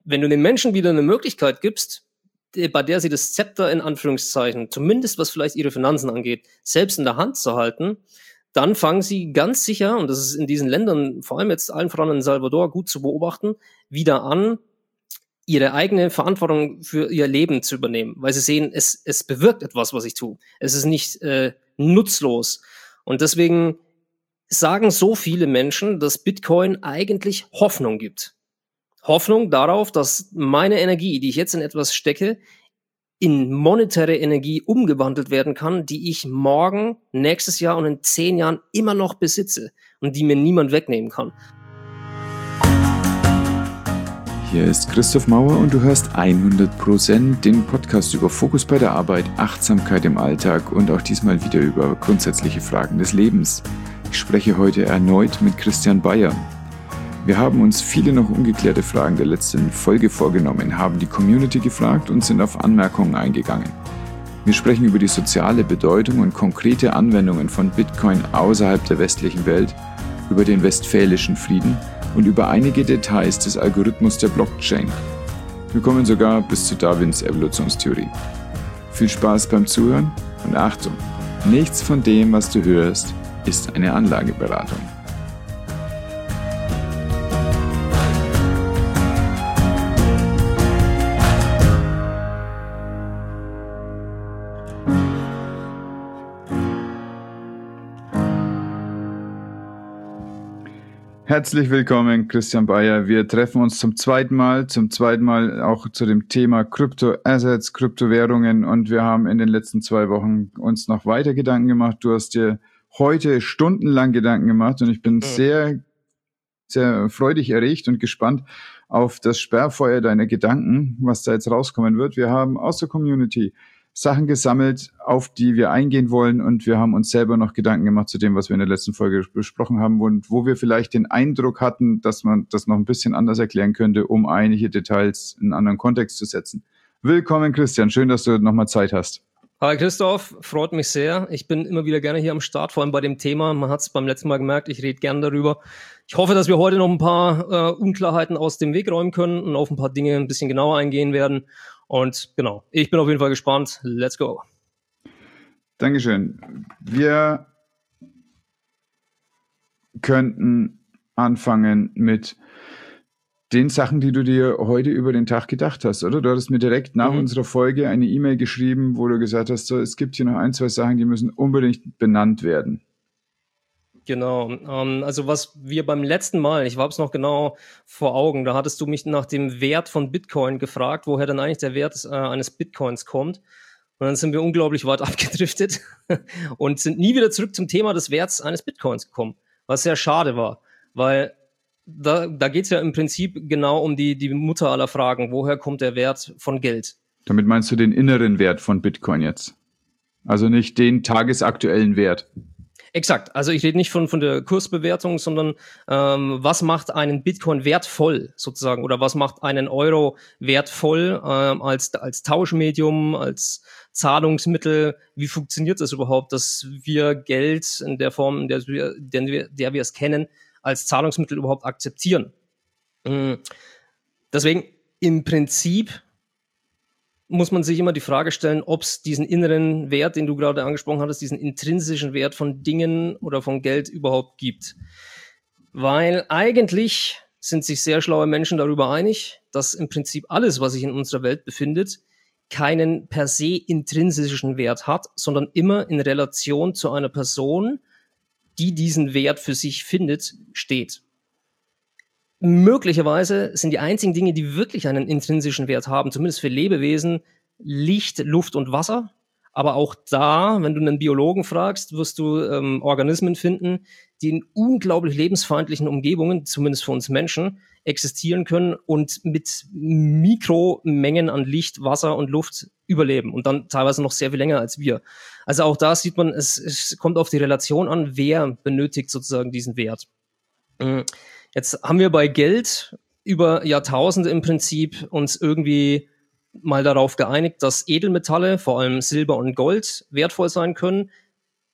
wenn du den Menschen wieder eine Möglichkeit gibst, bei der sie das Zepter in Anführungszeichen, zumindest was vielleicht ihre Finanzen angeht, selbst in der Hand zu halten, dann fangen sie ganz sicher, und das ist in diesen Ländern, vor allem jetzt allen voran in Salvador, gut zu beobachten, wieder an, ihre eigene Verantwortung für ihr Leben zu übernehmen, weil sie sehen, es bewirkt etwas, was ich tue. Es ist nicht nutzlos. Und deswegen sagen so viele Menschen, dass Bitcoin eigentlich Hoffnung gibt. Hoffnung darauf, dass meine Energie, die ich jetzt in etwas stecke, in monetäre Energie umgewandelt werden kann, die ich morgen, nächstes Jahr und in 10 Jahren immer noch besitze und die mir niemand wegnehmen kann. Hier ist Christoph Mauer und du hörst 100% den Podcast über Fokus bei der Arbeit, Achtsamkeit im Alltag und auch diesmal wieder über grundsätzliche Fragen des Lebens. Ich spreche heute erneut mit Christian Bayer. Wir haben uns viele noch ungeklärte Fragen der letzten Folge vorgenommen, haben die Community gefragt und sind auf Anmerkungen eingegangen. Wir sprechen über die soziale Bedeutung und konkrete Anwendungen von Bitcoin außerhalb der westlichen Welt, über den westfälischen Frieden und über einige Details des Algorithmus der Blockchain. Wir kommen sogar bis zu Darwins Evolutionstheorie. Viel Spaß beim Zuhören und Achtung, nichts von dem, was du hörst, ist eine Anlageberatung. Herzlich willkommen, Christian Bayer. Wir treffen uns zum zweiten Mal auch zu dem Thema Kryptoassets, Kryptowährungen, und wir haben in den letzten 2 Wochen uns noch weiter Gedanken gemacht. Du hast dir heute stundenlang Gedanken gemacht und ich bin sehr, sehr freudig erregt und gespannt auf das Sperrfeuer deiner Gedanken, was da jetzt rauskommen wird. Wir haben aus der Community Sachen gesammelt, auf die wir eingehen wollen, und wir haben uns selber noch Gedanken gemacht zu dem, was wir in der letzten Folge besprochen haben und wo wir vielleicht den Eindruck hatten, dass man das noch ein bisschen anders erklären könnte, um einige Details in einen anderen Kontext zu setzen. Willkommen, Christian. Schön, dass du nochmal Zeit hast. Hi Christoph, freut mich sehr. Ich bin immer wieder gerne hier am Start, vor allem bei dem Thema. Man hat es beim letzten Mal gemerkt, ich rede gerne darüber. Ich hoffe, dass wir heute noch ein paar Unklarheiten aus dem Weg räumen können und auf ein paar Dinge ein bisschen genauer eingehen werden. Und genau, ich bin auf jeden Fall gespannt. Let's go. Dankeschön. Wir könnten anfangen mit den Sachen, die du dir heute über den Tag gedacht hast, oder? Du hattest mir direkt nach unserer Folge eine E-Mail geschrieben, wo du gesagt hast, so, es gibt hier noch 1, 2 Sachen, die müssen unbedingt benannt werden. Genau, also was wir beim letzten Mal, ich habe es noch genau vor Augen, da hattest du mich nach dem Wert von Bitcoin gefragt, woher dann eigentlich der Wert eines Bitcoins kommt. Und dann sind wir unglaublich weit abgedriftet und sind nie wieder zurück zum Thema des Werts eines Bitcoins gekommen, was sehr schade war, weil da geht es ja im Prinzip genau um die Mutter aller Fragen, woher kommt der Wert von Geld? Damit meinst du den inneren Wert von Bitcoin jetzt? Also nicht den tagesaktuellen Wert? Exakt, also ich rede nicht von der Kursbewertung, sondern was macht einen Bitcoin wertvoll sozusagen oder was macht einen Euro wertvoll als Tauschmedium, als Zahlungsmittel? Wie funktioniert das überhaupt, dass wir Geld in der Form, in der wir es kennen, als Zahlungsmittel überhaupt akzeptieren? Deswegen im Prinzip muss man sich immer die Frage stellen, ob es diesen inneren Wert, den du gerade angesprochen hattest, diesen intrinsischen Wert von Dingen oder von Geld überhaupt gibt. Weil eigentlich sind sich sehr schlaue Menschen darüber einig, dass im Prinzip alles, was sich in unserer Welt befindet, keinen per se intrinsischen Wert hat, sondern immer in Relation zu einer Person, die diesen Wert für sich findet, steht. Möglicherweise sind die einzigen Dinge, die wirklich einen intrinsischen Wert haben, zumindest für Lebewesen, Licht, Luft und Wasser. Aber auch da, wenn du einen Biologen fragst, wirst du Organismen finden, die in unglaublich lebensfeindlichen Umgebungen, zumindest für uns Menschen, existieren können und mit Mikromengen an Licht, Wasser und Luft überleben und dann teilweise noch sehr viel länger als wir. Also auch da sieht man, es kommt auf die Relation an, wer benötigt sozusagen diesen Wert. Jetzt haben wir bei Geld über Jahrtausende im Prinzip uns irgendwie mal darauf geeinigt, dass Edelmetalle, vor allem Silber und Gold, wertvoll sein können.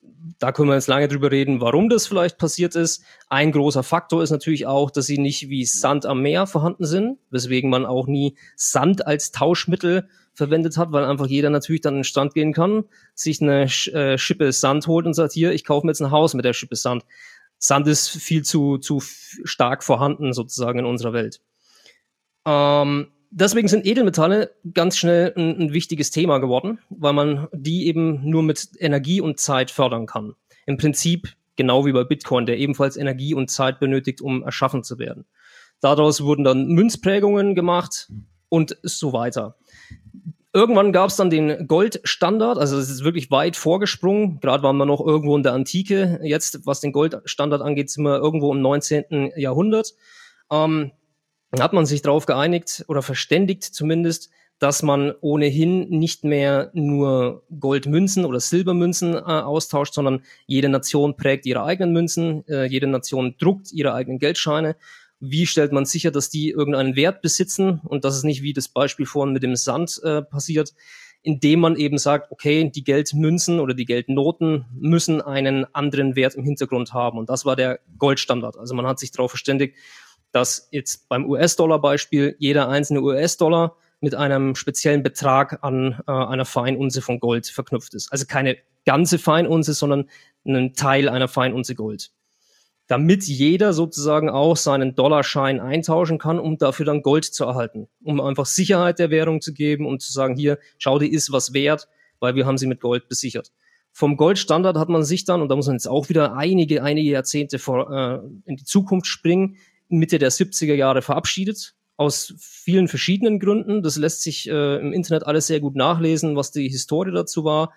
Da können wir jetzt lange drüber reden, warum das vielleicht passiert ist. Ein großer Faktor ist natürlich auch, dass sie nicht wie Sand am Meer vorhanden sind, weswegen man auch nie Sand als Tauschmittel verwendet hat, weil einfach jeder natürlich dann in den Strand gehen kann, sich eine Schippe Sand holt und sagt, hier, ich kaufe mir jetzt ein Haus mit der Schippe Sand. Sand ist viel zu stark vorhanden sozusagen in unserer Welt. Deswegen sind Edelmetalle ganz schnell ein wichtiges Thema geworden, weil man die eben nur mit Energie und Zeit fördern kann. Im Prinzip genau wie bei Bitcoin, der ebenfalls Energie und Zeit benötigt, um erschaffen zu werden. Daraus wurden dann Münzprägungen gemacht und so weiter. Irgendwann gab es dann den Goldstandard, also es ist wirklich weit vorgesprungen. Gerade waren wir noch irgendwo in der Antike. Jetzt, was den Goldstandard angeht, sind wir irgendwo im 19. Jahrhundert. Hat man sich darauf geeinigt oder verständigt zumindest, dass man ohnehin nicht mehr nur Goldmünzen oder Silbermünzen austauscht, sondern jede Nation prägt ihre eigenen Münzen, jede Nation druckt ihre eigenen Geldscheine. Wie stellt man sicher, dass die irgendeinen Wert besitzen und dass es nicht wie das Beispiel vorhin mit dem Sand passiert, indem man eben sagt, okay, die Geldmünzen oder die Geldnoten müssen einen anderen Wert im Hintergrund haben. Und das war der Goldstandard. Also man hat sich darauf verständigt, dass jetzt beim US-Dollar-Beispiel jeder einzelne US-Dollar mit einem speziellen Betrag an einer Feinunze von Gold verknüpft ist. Also keine ganze Feinunze, sondern einen Teil einer Feinunze Gold. Damit jeder sozusagen auch seinen Dollarschein eintauschen kann, um dafür dann Gold zu erhalten. Um einfach Sicherheit der Währung zu geben und zu sagen, hier, schau, die ist was wert, weil wir haben sie mit Gold besichert. Vom Goldstandard hat man sich dann, und da muss man jetzt auch wieder einige Jahrzehnte in die Zukunft springen, Mitte der 70er Jahre verabschiedet, aus vielen verschiedenen Gründen. Das lässt sich im Internet alles sehr gut nachlesen, was die Historie dazu war.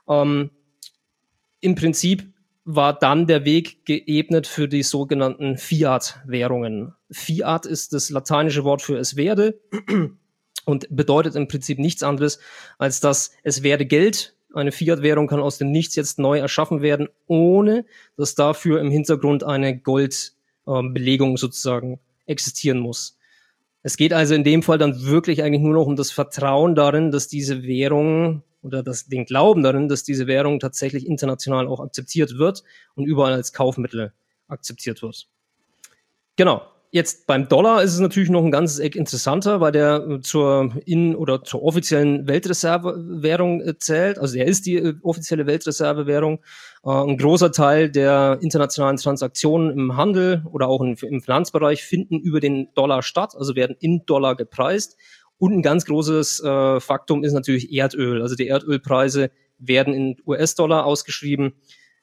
Im Prinzip war dann der Weg geebnet für die sogenannten Fiat-Währungen. Fiat ist das lateinische Wort für es werde und bedeutet im Prinzip nichts anderes, als dass es werde Geld. Eine Fiat-Währung kann aus dem Nichts jetzt neu erschaffen werden, ohne dass dafür im Hintergrund eine Goldbelegung sozusagen existieren muss. Es geht also in dem Fall dann wirklich eigentlich nur noch um das Vertrauen darin, dass diese Währung oder den Glauben darin, dass diese Währung tatsächlich international auch akzeptiert wird und überall als Kaufmittel akzeptiert wird. Genau. Jetzt beim Dollar ist es natürlich noch ein ganzes Eck interessanter, weil der zur offiziellen Weltreservewährung zählt. Also er ist die offizielle Weltreservewährung. Ein großer Teil der internationalen Transaktionen im Handel oder auch im Finanzbereich finden über den Dollar statt, also werden in Dollar gepreist. Und ein ganz großes Faktum ist natürlich Erdöl. Also die Erdölpreise werden in US-Dollar ausgeschrieben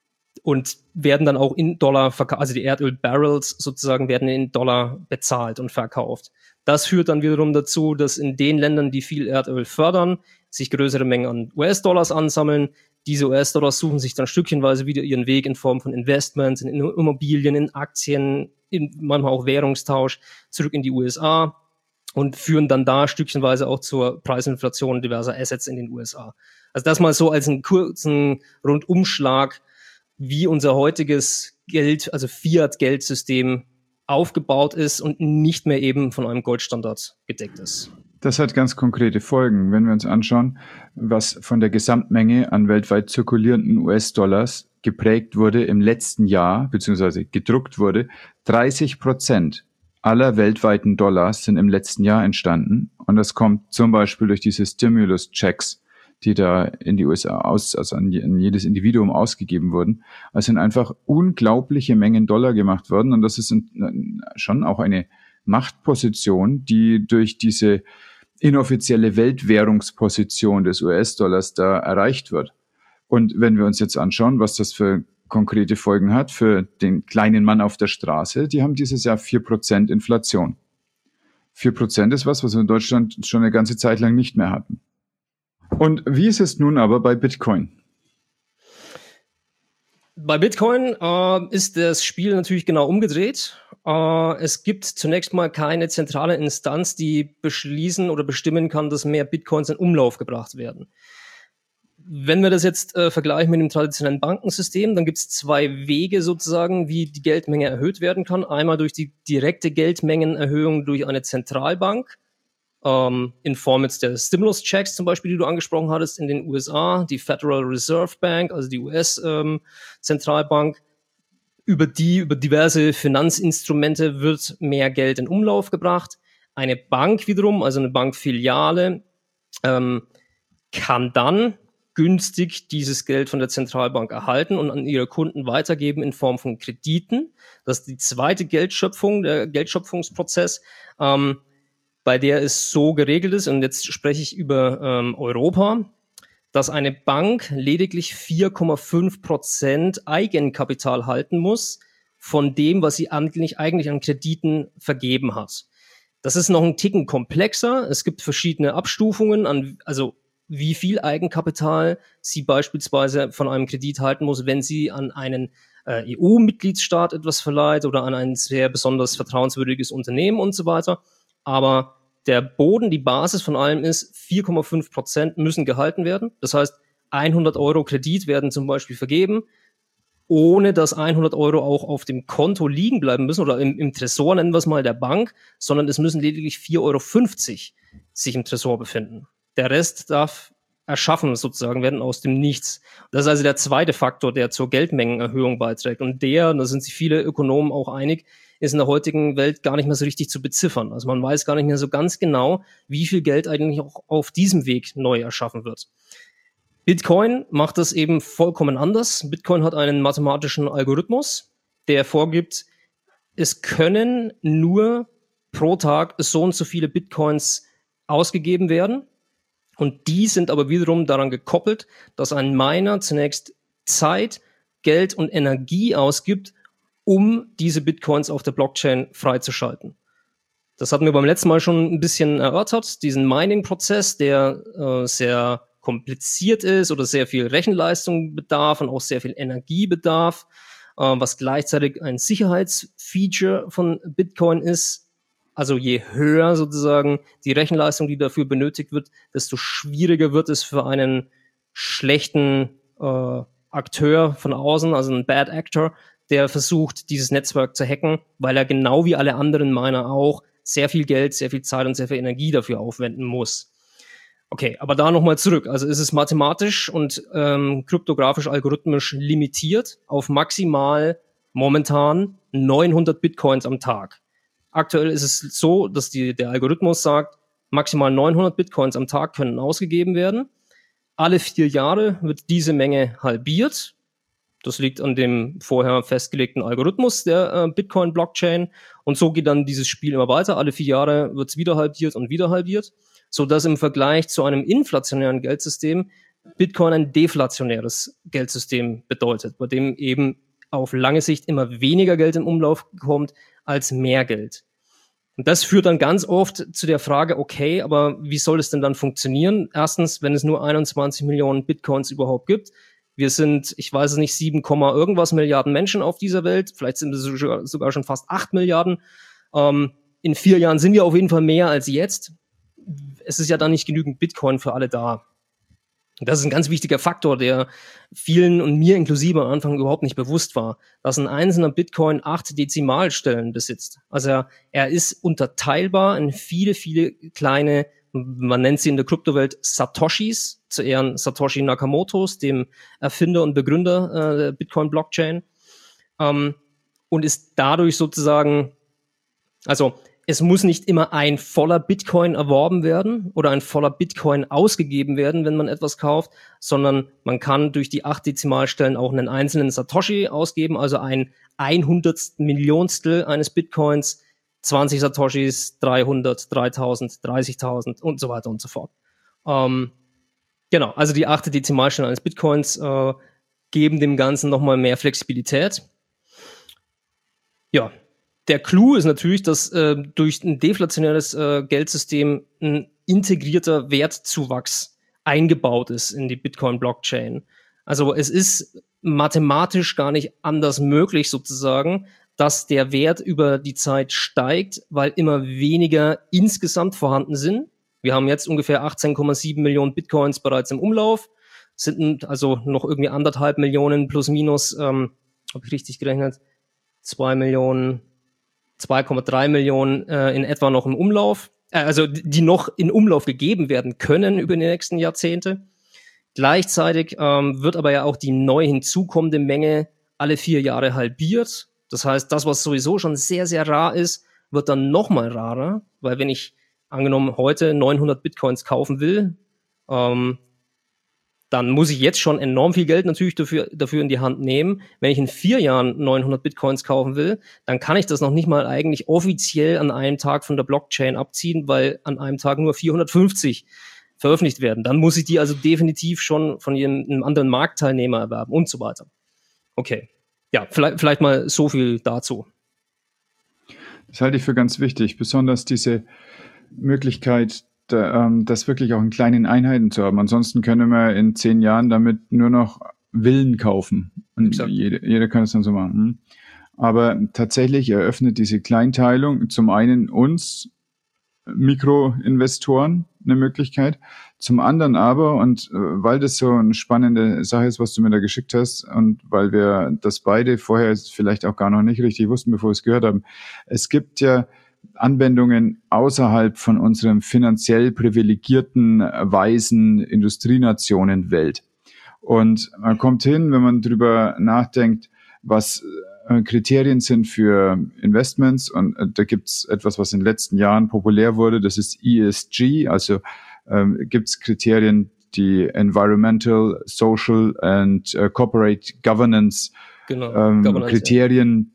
und werden dann auch in Dollar verkauft, also die Erdöl-Barrels sozusagen werden in Dollar bezahlt und verkauft. Das führt dann wiederum dazu, dass in den Ländern, die viel Erdöl fördern, sich größere Mengen an US-Dollars ansammeln. Diese US-Dollars suchen sich dann stückchenweise wieder ihren Weg in Form von Investments, in Immobilien, in Aktien, manchmal auch Währungstausch zurück in die USA und führen dann da stückchenweise auch zur Preisinflation diverser Assets in den USA. Also das mal so als einen kurzen Rundumschlag, wie unser heutiges Geld, also Fiat-Geldsystem aufgebaut ist und nicht mehr eben von einem Goldstandard gedeckt ist. Das hat ganz konkrete Folgen, wenn wir uns anschauen, was von der Gesamtmenge an weltweit zirkulierenden US-Dollars geprägt wurde im letzten Jahr, beziehungsweise gedruckt wurde. 30% aller weltweiten Dollars sind im letzten Jahr entstanden. Und das kommt zum Beispiel durch diese Stimulus-Checks, die da in die USA an jedes Individuum ausgegeben wurden. Es sind einfach unglaubliche Mengen Dollar gemacht worden. Und das ist schon auch eine Machtposition, die durch diese inoffizielle Weltwährungsposition des US-Dollars da erreicht wird. Und wenn wir uns jetzt anschauen, was das für konkrete Folgen hat für den kleinen Mann auf der Straße, die haben dieses Jahr 4% Inflation. 4% ist was wir in Deutschland schon eine ganze Zeit lang nicht mehr hatten. Und wie ist es nun aber bei Bitcoin? Bei Bitcoin ist das Spiel natürlich genau umgedreht. Es gibt zunächst mal keine zentrale Instanz, die beschließen oder bestimmen kann, dass mehr Bitcoins in Umlauf gebracht werden. Wenn wir das jetzt vergleichen mit dem traditionellen Bankensystem, dann gibt es zwei Wege sozusagen, wie die Geldmenge erhöht werden kann. Einmal durch die direkte Geldmengenerhöhung durch eine Zentralbank. in Form jetzt der Stimulus-Checks zum Beispiel, die du angesprochen hattest in den USA, die Federal Reserve Bank, also die US-Zentralbank. Über diverse Finanzinstrumente wird mehr Geld in Umlauf gebracht. Eine Bank wiederum, also eine Bankfiliale, kann dann günstig dieses Geld von der Zentralbank erhalten und an ihre Kunden weitergeben in Form von Krediten. Das ist die zweite Geldschöpfung, der Geldschöpfungsprozess, bei der es so geregelt ist, und jetzt spreche ich über Europa, dass eine Bank lediglich 4,5% Eigenkapital halten muss von dem, was sie eigentlich an Krediten vergeben hat. Das ist noch ein Ticken komplexer. Es gibt verschiedene Abstufungen also wie viel Eigenkapital sie beispielsweise von einem Kredit halten muss, wenn sie an einen EU-Mitgliedsstaat etwas verleiht oder an ein sehr besonders vertrauenswürdiges Unternehmen und so weiter. Aber der Boden, die Basis von allem ist, 4,5% müssen gehalten werden. Das heißt, 100 Euro Kredit werden zum Beispiel vergeben, ohne dass 100 Euro auch auf dem Konto liegen bleiben müssen oder im Tresor, nennen wir es mal, der Bank, sondern es müssen lediglich 4,50 Euro sich im Tresor befinden. Der Rest darf erschaffen sozusagen werden aus dem Nichts. Das ist also der zweite Faktor, der zur Geldmengenerhöhung beiträgt. Und da sind sich viele Ökonomen auch einig, ist in der heutigen Welt gar nicht mehr so richtig zu beziffern. Also man weiß gar nicht mehr so ganz genau, wie viel Geld eigentlich auch auf diesem Weg neu erschaffen wird. Bitcoin macht das eben vollkommen anders. Bitcoin hat einen mathematischen Algorithmus, der vorgibt, es können nur pro Tag so und so viele Bitcoins ausgegeben werden. Und die sind aber wiederum daran gekoppelt, dass ein Miner zunächst Zeit, Geld und Energie ausgibt, um diese Bitcoins auf der Blockchain freizuschalten. Das hatten wir beim letzten Mal schon ein bisschen erörtert, diesen Mining-Prozess, der sehr kompliziert ist oder sehr viel Rechenleistung bedarf und auch sehr viel Energie bedarf, was gleichzeitig ein Sicherheitsfeature von Bitcoin ist. Also je höher sozusagen die Rechenleistung, die dafür benötigt wird, desto schwieriger wird es für einen schlechten Akteur von außen, also ein Bad Actor, der versucht, dieses Netzwerk zu hacken, weil er genau wie alle anderen Miner auch sehr viel Geld, sehr viel Zeit und sehr viel Energie dafür aufwenden muss. Okay, aber da nochmal zurück. Also es ist mathematisch und kryptografisch algorithmisch limitiert auf maximal momentan 900 Bitcoins am Tag. Aktuell ist es so, dass der Algorithmus sagt, maximal 900 Bitcoins am Tag können ausgegeben werden. Alle 4 Jahre wird diese Menge halbiert. Das liegt an dem vorher festgelegten Algorithmus der Bitcoin-Blockchain. Und so geht dann dieses Spiel immer weiter. Alle 4 Jahre wird es wieder halbiert, sodass im Vergleich zu einem inflationären Geldsystem Bitcoin ein deflationäres Geldsystem bedeutet, bei dem eben auf lange Sicht immer weniger Geld im Umlauf kommt als mehr Geld. Und das führt dann ganz oft zu der Frage, okay, aber wie soll es denn dann funktionieren? Erstens, wenn es nur 21 Millionen Bitcoins überhaupt gibt. Wir sind, ich weiß es nicht, 7, irgendwas Milliarden Menschen auf dieser Welt. Vielleicht sind es sogar schon fast 8 Milliarden. In 4 Jahren sind wir auf jeden Fall mehr als jetzt. Es ist ja dann nicht genügend Bitcoin für alle da. Das ist ein ganz wichtiger Faktor, der vielen und mir inklusive am Anfang überhaupt nicht bewusst war, dass ein einzelner Bitcoin 8 Dezimalstellen besitzt. Also er ist unterteilbar in viele, viele kleine, man nennt sie in der Kryptowelt Satoshis, zu Ehren Satoshi Nakamotos, dem Erfinder und Begründer der Bitcoin-Blockchain, und ist dadurch sozusagen, also es muss nicht immer ein voller Bitcoin erworben werden oder ein voller Bitcoin ausgegeben werden, wenn man etwas kauft, sondern man kann durch die 8 Dezimalstellen auch einen einzelnen Satoshi ausgeben, also ein 100 Millionstel eines Bitcoins, 20 Satoshis, 300, 3000, 30.000 und so weiter und so fort. Genau, also die 8 Dezimalstellen eines Bitcoins geben dem Ganzen nochmal mehr Flexibilität. Ja. Der Clou ist natürlich, dass durch ein deflationäres Geldsystem ein integrierter Wertzuwachs eingebaut ist in die Bitcoin-Blockchain. Also es ist mathematisch gar nicht anders möglich sozusagen, dass der Wert über die Zeit steigt, weil immer weniger insgesamt vorhanden sind. Wir haben jetzt ungefähr 18,7 Millionen Bitcoins bereits im Umlauf, sind also noch irgendwie 1,5 Millionen plus minus, habe ich richtig gerechnet, 2,3 Millionen in etwa noch im Umlauf. also die noch in Umlauf gegeben werden können über die nächsten Jahrzehnte. Gleichzeitig wird aber ja auch die neu hinzukommende Menge alle 4 Jahre halbiert. Das heißt, das, was sowieso schon sehr, sehr rar ist, wird dann noch mal rarer, weil wenn ich angenommen heute 900 Bitcoins kaufen will, dann muss ich jetzt schon enorm viel Geld natürlich dafür in die Hand nehmen. Wenn ich in 4 Jahren 900 Bitcoins kaufen will, dann kann ich das noch nicht mal eigentlich offiziell an einem Tag von der Blockchain abziehen, weil an einem Tag nur 450 veröffentlicht werden. Dann muss ich die also definitiv schon von einem anderen Marktteilnehmer erwerben und so weiter. Okay. Ja, vielleicht mal so viel dazu. Das halte ich für ganz wichtig, besonders diese Möglichkeit, das wirklich auch in kleinen Einheiten zu haben. Ansonsten können wir in 10 Jahren damit nur noch Villen kaufen. Und jeder kann es dann so machen. Aber tatsächlich eröffnet diese Kleinteilung zum einen uns Mikroinvestoren eine Möglichkeit, zum anderen aber, und weil das so eine spannende Sache ist, was du mir da geschickt hast, und weil wir das beide vorher vielleicht auch gar noch nicht richtig wussten, bevor wir es gehört haben, es gibt ja Anwendungen außerhalb von unserem finanziell privilegierten, weißen Industrienationen-Welt. Und man kommt hin, wenn man drüber nachdenkt, was Kriterien sind für Investments, und da gibt's etwas, was in den letzten Jahren populär wurde, das ist ESG, also gibt's Kriterien, die Environmental, Social and Corporate Governance Kriterien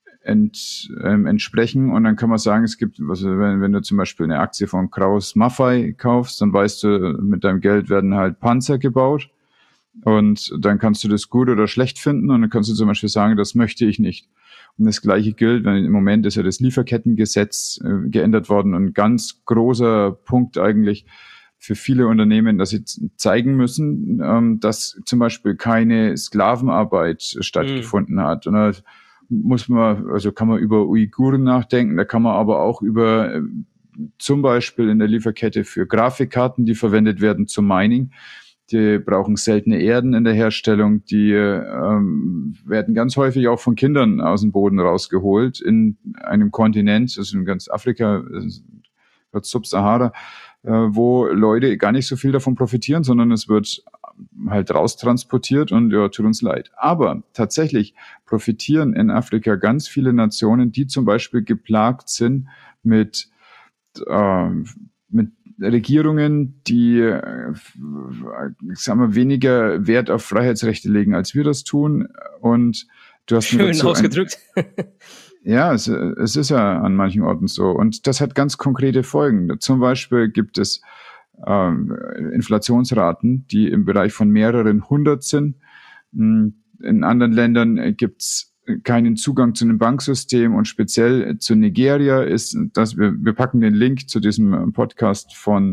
entsprechen, und dann kann man sagen, es gibt, also wenn du zum Beispiel eine Aktie von Krauss Maffei kaufst, dann weißt du, mit deinem Geld werden halt Panzer gebaut. Und dann kannst du das gut oder schlecht finden, und dann kannst du zum Beispiel sagen, das möchte ich nicht. Und das Gleiche gilt, wenn im Moment ist ja das Lieferkettengesetz geändert worden, und ein ganz großer Punkt eigentlich für viele Unternehmen, dass sie zeigen müssen, dass zum Beispiel keine Sklavenarbeit stattgefunden hat. Und da kann man über Uiguren nachdenken, da kann man aber auch über zum Beispiel in der Lieferkette für Grafikkarten, die verwendet werden zum Mining. Die brauchen seltene Erden in der Herstellung, die werden ganz häufig auch von Kindern aus dem Boden rausgeholt in einem Kontinent, also in ganz Afrika, Subsahara, wo Leute gar nicht so viel davon profitieren, sondern es wird halt raustransportiert, und ja, tut uns leid. Aber tatsächlich profitieren in Afrika ganz viele Nationen, die zum Beispiel geplagt sind mit Regierungen, die weniger Wert auf Freiheitsrechte legen, als wir das tun. Und du hast schön ausgedrückt. Ja, es ist ja an manchen Orten so. Und das hat ganz konkrete Folgen. Zum Beispiel gibt es Inflationsraten, die im Bereich von mehreren hundert sind. In anderen Ländern gibt's keinen Zugang zu einem Banksystem, und speziell zu Nigeria ist, dass wir packen den Link zu diesem Podcast von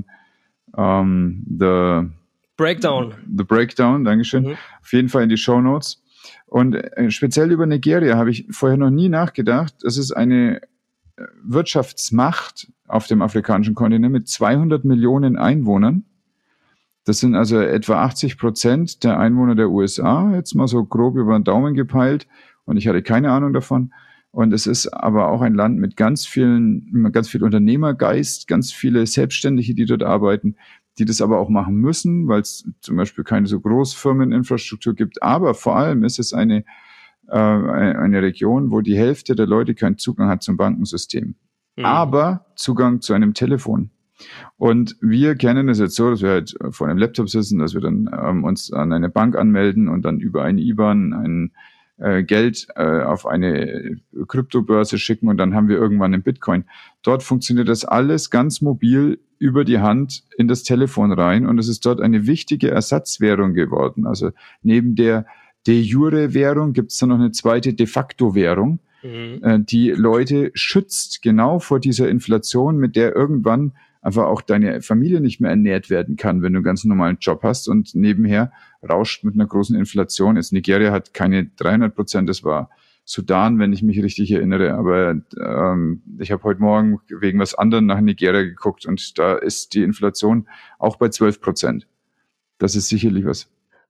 The Breakdown, Dankeschön, auf jeden Fall in die Shownotes. Und speziell über Nigeria habe ich vorher noch nie nachgedacht. Das ist eine Wirtschaftsmacht auf dem afrikanischen Kontinent mit 200 Millionen Einwohnern. Das sind also etwa 80% der Einwohner der USA, jetzt mal so grob über den Daumen gepeilt. Und ich hatte keine Ahnung davon. Und es ist aber auch ein Land mit ganz viel Unternehmergeist, ganz viele Selbstständige, die dort arbeiten, die das aber auch machen müssen, weil es zum Beispiel keine so Großfirmeninfrastruktur gibt. Aber vor allem ist es eine Region, wo die Hälfte der Leute keinen Zugang hat zum Bankensystem, aber Zugang zu einem Telefon. Und wir kennen es jetzt so, dass wir halt vor einem Laptop sitzen, dass wir dann uns an eine Bank anmelden und dann über eine IBAN ein Geld auf eine Kryptobörse schicken, und dann haben wir irgendwann einen Bitcoin. Dort funktioniert das alles ganz mobil über die Hand in das Telefon rein, und es ist dort eine wichtige Ersatzwährung geworden. Also neben der de jure Währung gibt es dann noch eine zweite de facto Währung, die Leute schützt genau vor dieser Inflation, mit der irgendwann einfach auch deine Familie nicht mehr ernährt werden kann, wenn du einen ganz normalen Job hast und nebenher rauscht mit einer großen Inflation. Jetzt Nigeria hat keine 300%, das war Sudan, wenn ich mich richtig erinnere, aber ich habe heute Morgen wegen was anderem nach Nigeria geguckt, und da ist die Inflation auch bei 12%. Das ist sicherlich was.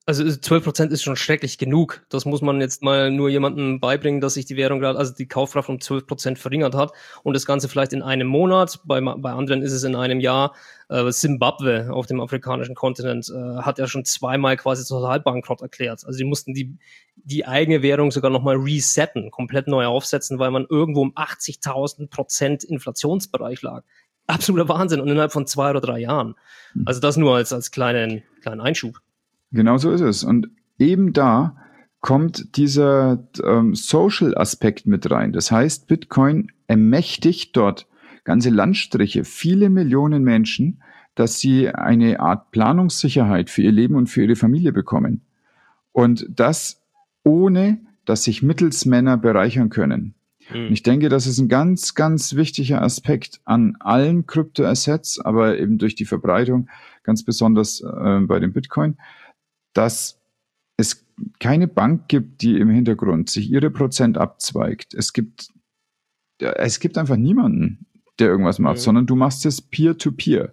Also 12% ist schon schrecklich genug. Das muss man jetzt mal nur jemandem beibringen, dass sich die Währung gerade, also die Kaufkraft um 12% verringert hat und das Ganze vielleicht in einem Monat, bei anderen ist es in einem Jahr. Simbabwe auf dem afrikanischen Kontinent hat ja schon zweimal quasi Totalbankrott erklärt. Also die mussten die eigene Währung sogar nochmal resetten, komplett neu aufsetzen, weil man irgendwo um 80.000% Inflationsbereich lag. Absoluter Wahnsinn und innerhalb von 2 oder 3 Jahren. Also das nur als kleinen Einschub. Genau so ist es. Und eben da kommt dieser Social-Aspekt mit rein. Das heißt, Bitcoin ermächtigt dort ganze Landstriche, viele Millionen Menschen, dass sie eine Art Planungssicherheit für ihr Leben und für ihre Familie bekommen. Und das ohne, dass sich Mittelsmänner bereichern können. Und ich denke, das ist ein ganz, ganz wichtiger Aspekt an allen Kryptoassets, aber eben durch die Verbreitung, ganz besonders bei dem Bitcoin, dass es keine Bank gibt, die im Hintergrund sich ihre Prozent abzweigt. Es gibt einfach niemanden, der irgendwas macht, sondern du machst es Peer-to-Peer.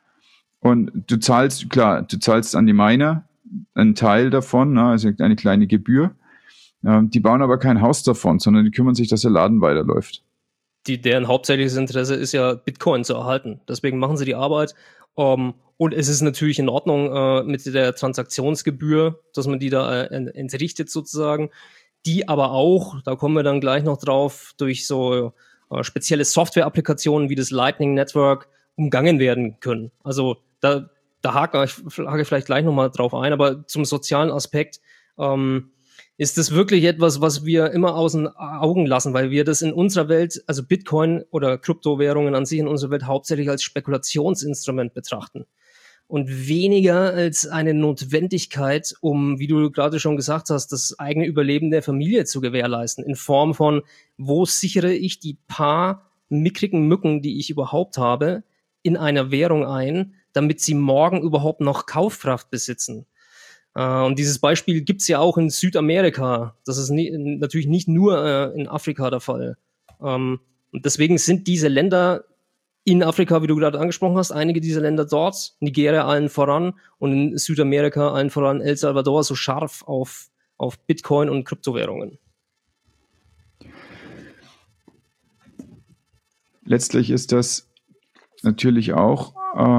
Und du zahlst an die Miner einen Teil davon, ne, also eine kleine Gebühr. Die bauen aber kein Haus davon, sondern die kümmern sich, dass der Laden weiterläuft. Deren hauptsächliches Interesse ist ja, Bitcoin zu erhalten. Deswegen machen sie die Arbeit. Und es ist natürlich in Ordnung mit der Transaktionsgebühr, dass man die da entrichtet sozusagen. Die aber auch, da kommen wir dann gleich noch drauf, durch so spezielle Software-Applikationen wie das Lightning Network umgangen werden können. Also da hake ich vielleicht gleich nochmal drauf ein, aber zum sozialen Aspekt ist das wirklich etwas, was wir immer aus den Augen lassen, weil wir das in unserer Welt, also Bitcoin oder Kryptowährungen an sich in unserer Welt hauptsächlich als Spekulationsinstrument betrachten und weniger als eine Notwendigkeit, um, wie du gerade schon gesagt hast, das eigene Überleben der Familie zu gewährleisten, in Form von, wo sichere ich die paar mickrigen Mücken, die ich überhaupt habe, in einer Währung ein, damit sie morgen überhaupt noch Kaufkraft besitzen. Und dieses Beispiel gibt's ja auch in Südamerika. Das ist natürlich nicht nur in Afrika der Fall. Und deswegen sind diese Länder in Afrika, wie du gerade angesprochen hast, einige dieser Länder dort, Nigeria allen voran und in Südamerika allen voran El Salvador, so scharf auf Bitcoin und Kryptowährungen. Letztlich ist das natürlich auch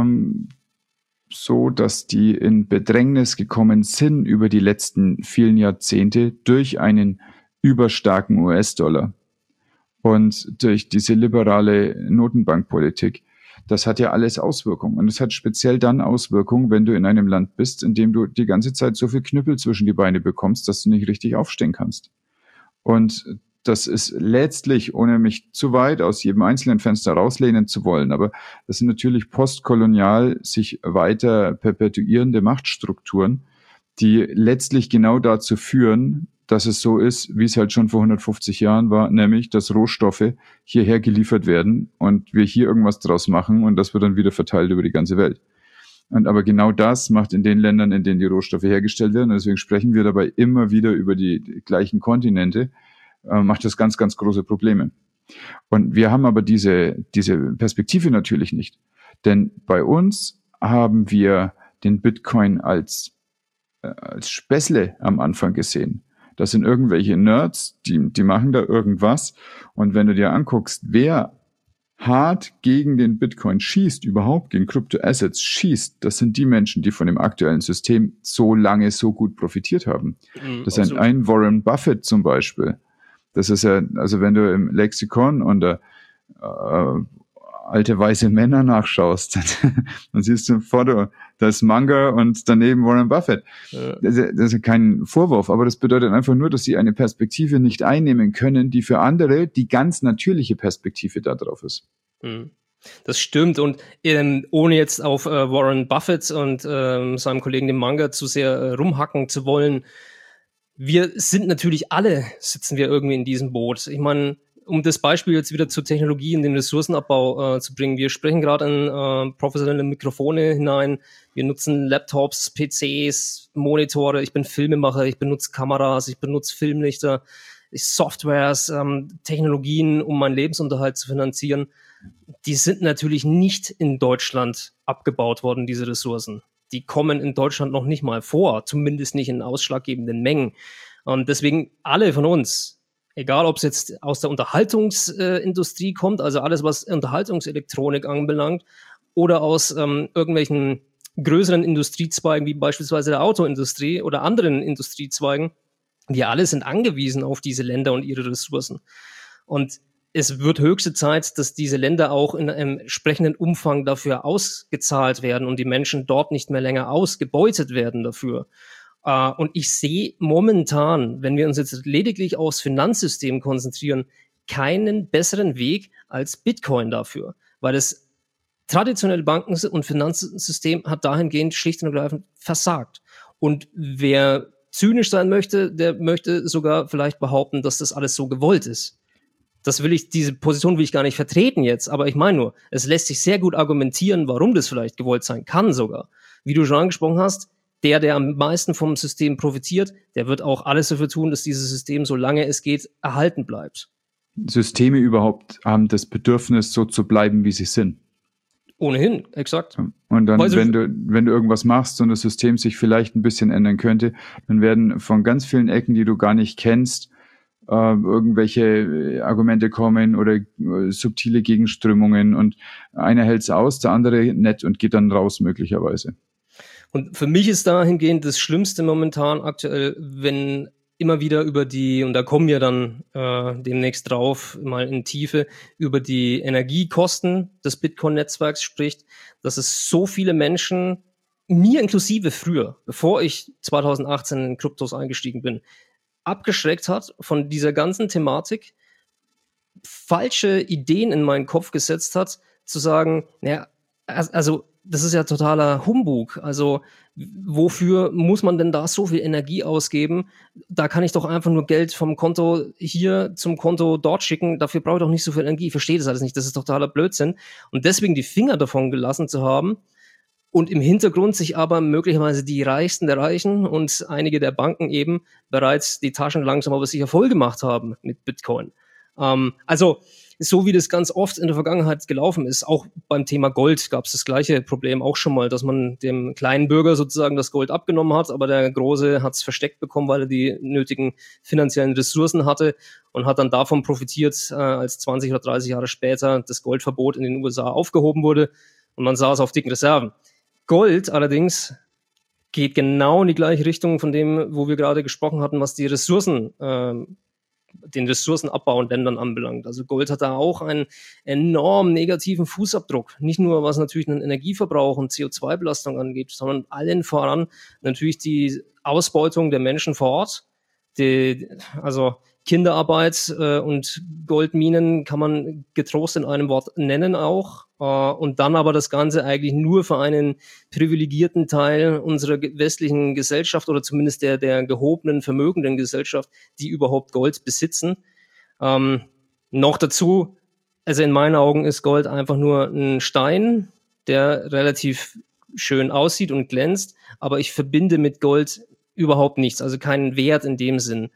so, dass die in Bedrängnis gekommen sind über die letzten vielen Jahrzehnte durch einen überstarken US-Dollar und durch diese liberale Notenbankpolitik. Das hat ja alles Auswirkungen. Und es hat speziell dann Auswirkungen, wenn du in einem Land bist, in dem du die ganze Zeit so viel Knüppel zwischen die Beine bekommst, dass du nicht richtig aufstehen kannst. Und das ist letztlich, ohne mich zu weit aus jedem einzelnen Fenster rauslehnen zu wollen, aber das sind natürlich postkolonial sich weiter perpetuierende Machtstrukturen, die letztlich genau dazu führen, dass es so ist, wie es halt schon vor 150 Jahren war, nämlich, dass Rohstoffe hierher geliefert werden und wir hier irgendwas draus machen und das wird dann wieder verteilt über die ganze Welt. Und aber genau das macht in den Ländern, in denen die Rohstoffe hergestellt werden, und deswegen sprechen wir dabei immer wieder über die gleichen Kontinente, macht das ganz, ganz große Probleme. Und wir haben aber diese Perspektive natürlich nicht. Denn bei uns haben wir den Bitcoin als Späßle am Anfang gesehen. Das sind irgendwelche Nerds, die machen da irgendwas. Und wenn du dir anguckst, wer hart gegen den Bitcoin schießt, überhaupt gegen Kryptoassets schießt, das sind die Menschen, die von dem aktuellen System so lange so gut profitiert haben. Das ist ein Warren Buffett zum Beispiel. Das ist ja, also wenn du im Lexikon unter alte weiße Männer nachschaust, dann siehst du ein Foto, da ist Munger und daneben Warren Buffett. Ja. Das ist ja kein Vorwurf, aber das bedeutet einfach nur, dass sie eine Perspektive nicht einnehmen können, die für andere die ganz natürliche Perspektive da drauf ist. Das stimmt und ohne jetzt auf Warren Buffett und seinem Kollegen dem Munger zu sehr rumhacken zu wollen, wir sind natürlich alle, sitzen wir irgendwie in diesem Boot. Ich meine, um das Beispiel jetzt wieder zur Technologie und dem Ressourcenabbau zu bringen, wir sprechen gerade in professionelle Mikrofone hinein, wir nutzen Laptops, PCs, Monitore, ich bin Filmemacher, ich benutze Kameras, ich benutze Filmlichter, Softwares, Technologien, um meinen Lebensunterhalt zu finanzieren. Die sind natürlich nicht in Deutschland abgebaut worden, diese Ressourcen. die kommen in Deutschland noch nicht mal vor, zumindest nicht in ausschlaggebenden Mengen. Und deswegen alle von uns, egal ob es jetzt aus der Unterhaltungsindustrie kommt, also alles, was Unterhaltungselektronik anbelangt, oder aus irgendwelchen größeren Industriezweigen, wie beispielsweise der Autoindustrie oder anderen Industriezweigen, wir alle sind angewiesen auf diese Länder und ihre Ressourcen. Und es wird höchste Zeit, dass diese Länder auch in einem entsprechenden Umfang dafür ausgezahlt werden und die Menschen dort nicht mehr länger ausgebeutet werden dafür. Und ich sehe momentan, wenn wir uns jetzt lediglich aufs Finanzsystem konzentrieren, keinen besseren Weg als Bitcoin dafür, weil das traditionelle Banken- und Finanzsystem hat dahingehend schlicht und ergreifend versagt. Und wer zynisch sein möchte, der möchte sogar vielleicht behaupten, dass das alles so gewollt ist. Diese Position will ich gar nicht vertreten jetzt, aber ich meine nur, es lässt sich sehr gut argumentieren, warum das vielleicht gewollt sein kann sogar. Wie du schon angesprochen hast, der am meisten vom System profitiert, der wird auch alles dafür tun, dass dieses System, solange es geht, erhalten bleibt. Systeme überhaupt haben das Bedürfnis, so zu bleiben, wie sie sind. Ohnehin, exakt. Und dann, wenn du irgendwas machst und das System sich vielleicht ein bisschen ändern könnte, dann werden von ganz vielen Ecken, die du gar nicht kennst, irgendwelche Argumente kommen oder subtile Gegenströmungen und einer hält es aus, der andere nett und geht dann raus möglicherweise. Und für mich ist dahingehend das Schlimmste momentan aktuell, wenn immer wieder und da kommen wir dann demnächst drauf, mal in Tiefe, über die Energiekosten des Bitcoin-Netzwerks spricht, dass es so viele Menschen, mir inklusive früher, bevor ich 2018 in Kryptos eingestiegen bin, abgeschreckt hat von dieser ganzen Thematik, falsche Ideen in meinen Kopf gesetzt hat, zu sagen, naja, also das ist ja totaler Humbug. Also wofür muss man denn da so viel Energie ausgeben? Da kann ich doch einfach nur Geld vom Konto hier zum Konto dort schicken. Dafür brauche ich doch nicht so viel Energie. Ich verstehe das alles nicht. Das ist totaler Blödsinn. Und deswegen die Finger davon gelassen zu haben und im Hintergrund sich aber möglicherweise die Reichsten der Reichen und einige der Banken eben bereits die Taschen langsam aber sicher voll gemacht haben mit Bitcoin. Also so wie das ganz oft in der Vergangenheit gelaufen ist, auch beim Thema Gold gab es das gleiche Problem auch schon mal, dass man dem kleinen Bürger sozusagen das Gold abgenommen hat, aber der Große hat es versteckt bekommen, weil er die nötigen finanziellen Ressourcen hatte und hat dann davon profitiert, als 20 oder 30 Jahre später das Goldverbot in den USA aufgehoben wurde und man saß auf dicken Reserven. Gold allerdings geht genau in die gleiche Richtung von dem, wo wir gerade gesprochen hatten, was die Ressourcen den Ressourcenabbau in Ländern anbelangt. Also Gold hat da auch einen enorm negativen Fußabdruck. Nicht nur, was natürlich den Energieverbrauch und CO2-Belastung angeht, sondern allen voran natürlich die Ausbeutung der Menschen vor Ort. Also Kinderarbeit und Goldminen kann man getrost in einem Wort nennen auch. Und dann aber das Ganze eigentlich nur für einen privilegierten Teil unserer westlichen Gesellschaft oder zumindest der gehobenen, vermögenden Gesellschaft, die überhaupt Gold besitzen. Noch dazu, also in meinen Augen ist Gold einfach nur ein Stein, der relativ schön aussieht und glänzt, aber ich verbinde mit Gold überhaupt nichts, also keinen Wert in dem Sinn.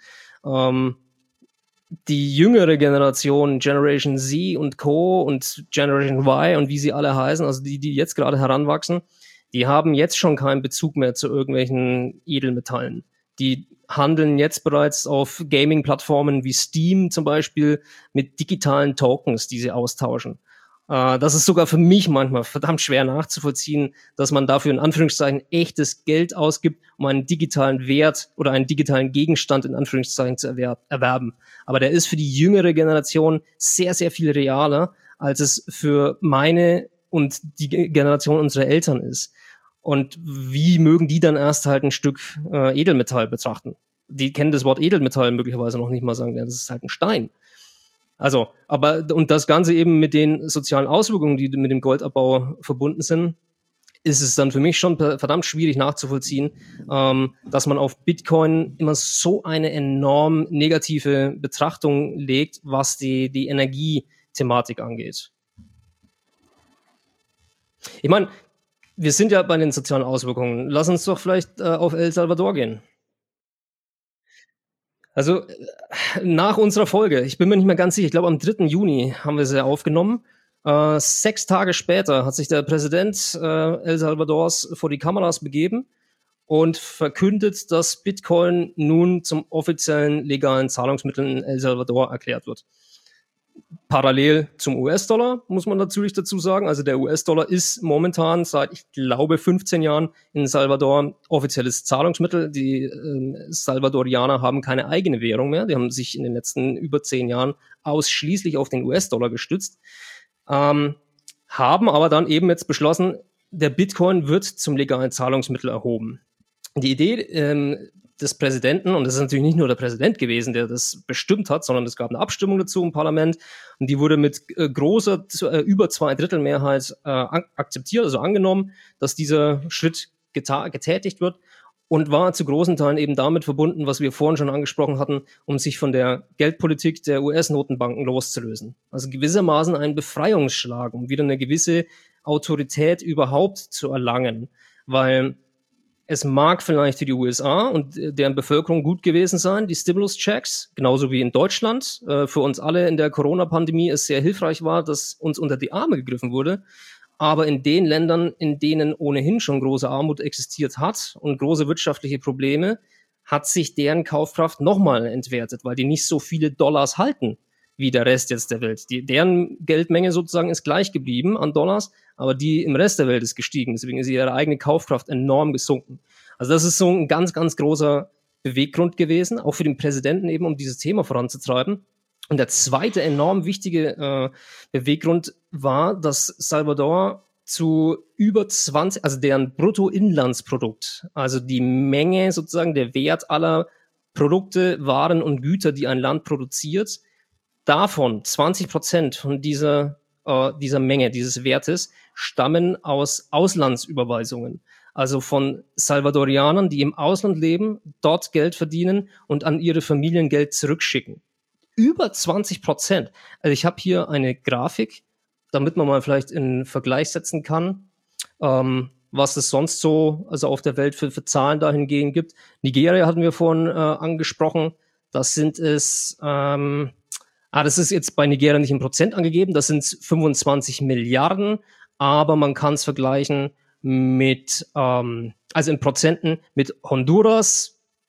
Die jüngere Generation, Generation Z und Co. und Generation Y und wie sie alle heißen, also die jetzt gerade heranwachsen, die haben jetzt schon keinen Bezug mehr zu irgendwelchen Edelmetallen. Die handeln jetzt bereits auf Gaming-Plattformen wie Steam zum Beispiel mit digitalen Tokens, die sie austauschen. Das ist sogar für mich manchmal verdammt schwer nachzuvollziehen, dass man dafür in Anführungszeichen echtes Geld ausgibt, um einen digitalen Wert oder einen digitalen Gegenstand in Anführungszeichen zu erwerben. Aber der ist für die jüngere Generation sehr, sehr viel realer, als es für meine und die Generation unserer Eltern ist. Und wie mögen die dann erst halt ein Stück Edelmetall betrachten? Die kennen das Wort Edelmetall möglicherweise noch nicht mal, sagen, ja, das ist halt ein Stein. Also, und das Ganze eben mit den sozialen Auswirkungen, die mit dem Goldabbau verbunden sind, ist es dann für mich schon verdammt schwierig nachzuvollziehen, dass man auf Bitcoin immer so eine enorm negative Betrachtung legt, was die Energiethematik angeht. Ich meine, wir sind ja bei den sozialen Auswirkungen. Lass uns doch vielleicht auf El Salvador gehen. Also nach unserer Folge, ich bin mir nicht mehr ganz sicher, ich glaube am 3. Juni haben wir sie aufgenommen. 6 Tage später hat sich der Präsident El Salvadors vor die Kameras begeben und verkündet, dass Bitcoin nun zum offiziellen legalen Zahlungsmittel in El Salvador erklärt wird. Parallel zum US-Dollar, muss man natürlich dazu sagen. Also der US-Dollar ist momentan seit, ich glaube, 15 Jahren in Salvador offizielles Zahlungsmittel. Die Salvadorianer haben keine eigene Währung mehr. Die haben sich in den letzten über 10 Jahren ausschließlich auf den US-Dollar gestützt. Haben aber dann eben jetzt beschlossen, der Bitcoin wird zum legalen Zahlungsmittel erhoben. Die Idee des Präsidenten, und das ist natürlich nicht nur der Präsident gewesen, der das bestimmt hat, sondern es gab eine Abstimmung dazu im Parlament und die wurde mit großer, über 2/3 Mehrheit akzeptiert, also angenommen, dass dieser Schritt getätigt wird und war zu großen Teilen eben damit verbunden, was wir vorhin schon angesprochen hatten, um sich von der Geldpolitik der US-Notenbanken loszulösen. Also gewissermaßen ein Befreiungsschlag, um wieder eine gewisse Autorität überhaupt zu erlangen, weil es mag vielleicht für die USA und deren Bevölkerung gut gewesen sein, die Stimulus-Checks, genauso wie in Deutschland. Für uns alle in der Corona-Pandemie es sehr hilfreich war, dass uns unter die Arme gegriffen wurde. Aber in den Ländern, in denen ohnehin schon große Armut existiert hat und große wirtschaftliche Probleme, hat sich deren Kaufkraft nochmal entwertet, weil die nicht so viele Dollars halten wie der Rest jetzt der Welt. Deren Geldmenge sozusagen ist gleich geblieben an Dollars, aber die im Rest der Welt ist gestiegen. Deswegen ist ihre eigene Kaufkraft enorm gesunken. Also das ist so ein ganz, ganz großer Beweggrund gewesen, auch für den Präsidenten eben, um dieses Thema voranzutreiben. Und der zweite enorm wichtige Beweggrund war, dass Salvador zu über 20, also deren Bruttoinlandsprodukt, also die Menge sozusagen, der Wert aller Produkte, Waren und Güter, die ein Land produziert, davon 20% von dieser Menge, dieses Wertes, stammen aus Auslandsüberweisungen. Also von Salvadorianern, die im Ausland leben, dort Geld verdienen und an ihre Familien Geld zurückschicken. Über 20%. Also ich habe hier eine Grafik, damit man mal vielleicht in Vergleich setzen kann, was es sonst so also auf der Welt für Zahlen dahingehend gibt. Nigeria hatten wir vorhin angesprochen. Das sind es, das ist jetzt bei Nigeria nicht in Prozent angegeben, das sind 25 Milliarden, aber man kann es vergleichen mit, also in Prozenten mit Honduras.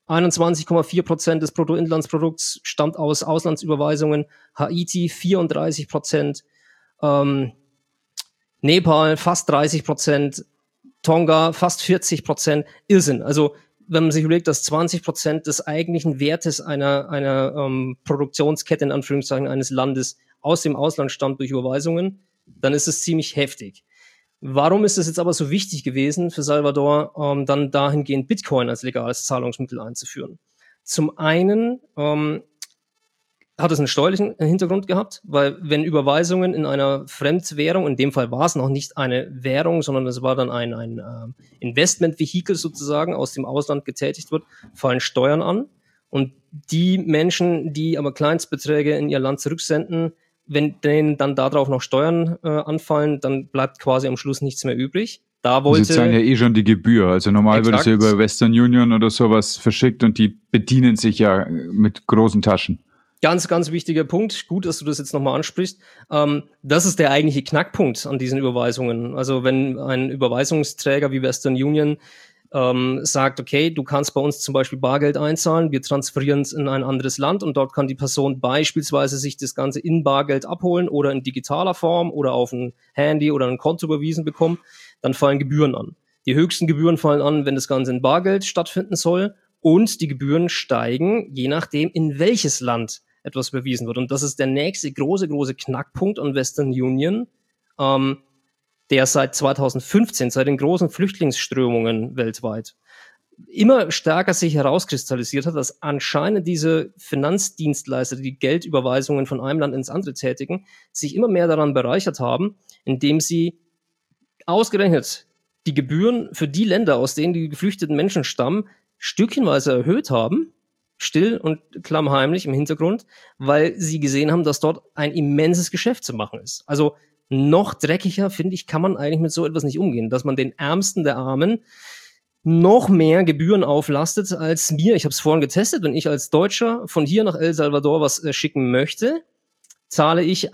21,4% des Bruttoinlandsprodukts stammt aus Auslandsüberweisungen, Haiti 34%, Nepal fast 30%, Tonga fast 40%, Irrsinn. Also wenn man sich überlegt, dass 20% des eigentlichen Wertes einer Produktionskette in Anführungszeichen eines Landes aus dem Ausland stammt durch Überweisungen, dann ist es ziemlich heftig. Warum ist es jetzt aber so wichtig gewesen für Salvador, dann dahingehend Bitcoin als legales Zahlungsmittel einzuführen? Zum einen hat es einen steuerlichen Hintergrund gehabt, weil wenn Überweisungen in einer Fremdwährung, in dem Fall war es noch nicht eine Währung, sondern es war dann ein Investmentvehikel sozusagen aus dem Ausland getätigt wird, fallen Steuern an. Und die Menschen, die aber Kleinstbeträge in ihr Land zurücksenden, wenn denen dann darauf noch Steuern anfallen, dann bleibt quasi am Schluss nichts mehr übrig. Sie zahlen ja eh schon die Gebühr. Also normal wird es ja über Western Union oder sowas verschickt und die bedienen sich ja mit großen Taschen. Ganz, ganz wichtiger Punkt. Gut, dass du das jetzt nochmal ansprichst. Das ist der eigentliche Knackpunkt an diesen Überweisungen. Also wenn ein Überweisungsträger wie Western Union sagt, okay, du kannst bei uns zum Beispiel Bargeld einzahlen, wir transferieren es in ein anderes Land und dort kann die Person beispielsweise sich das Ganze in Bargeld abholen oder in digitaler Form oder auf ein Handy oder ein Konto überwiesen bekommen, dann fallen Gebühren an. Die höchsten Gebühren fallen an, wenn das Ganze in Bargeld stattfinden soll und die Gebühren steigen, je nachdem, in welches Land etwas überwiesen wird. Und das ist der nächste große Knackpunkt an Western Union, der seit 2015, seit den großen Flüchtlingsströmungen weltweit, immer stärker sich herauskristallisiert hat, dass anscheinend diese Finanzdienstleister, die Geldüberweisungen von einem Land ins andere tätigen, sich immer mehr daran bereichert haben, indem sie ausgerechnet die Gebühren für die Länder, aus denen die geflüchteten Menschen stammen, stückchenweise erhöht haben, still und klammheimlich im Hintergrund, weil sie gesehen haben, dass dort ein immenses Geschäft zu machen ist. Also noch dreckiger, finde ich, kann man eigentlich mit so etwas nicht umgehen, dass man den Ärmsten der Armen noch mehr Gebühren auflastet als mir. Ich habe es vorhin getestet, wenn ich als Deutscher von hier nach El Salvador was schicken möchte, zahle ich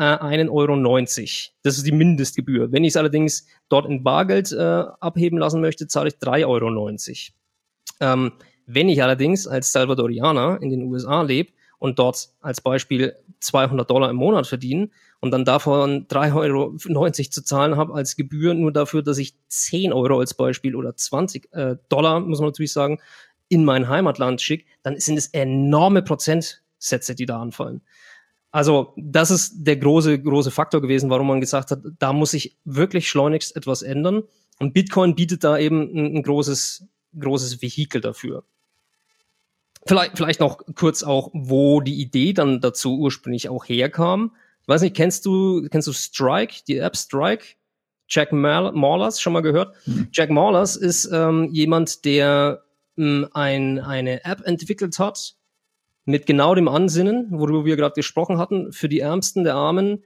1,90 €. Das ist die Mindestgebühr. Wenn ich es allerdings dort in Bargeld abheben lassen möchte, zahle ich 3,90 €. Wenn ich allerdings als Salvadorianer in den USA lebe und dort als Beispiel $200 im Monat verdiene und dann davon 3,90 € zu zahlen habe als Gebühr, nur dafür, dass ich 10 € als Beispiel oder $20, muss man natürlich sagen, in mein Heimatland schicke, dann sind es enorme Prozentsätze, die da anfallen. Also das ist der große Faktor gewesen, warum man gesagt hat, da muss sich wirklich schleunigst etwas ändern. Und Bitcoin bietet da eben ein großes Vehikel dafür. Vielleicht noch kurz auch, wo die Idee dann dazu ursprünglich auch herkam. Ich weiß nicht, kennst du Strike, die App Strike? Jack Mallers, schon mal gehört? Jack Mallers ist jemand, der eine App entwickelt hat, mit genau dem Ansinnen, worüber wir gerade gesprochen hatten, für die Ärmsten der Armen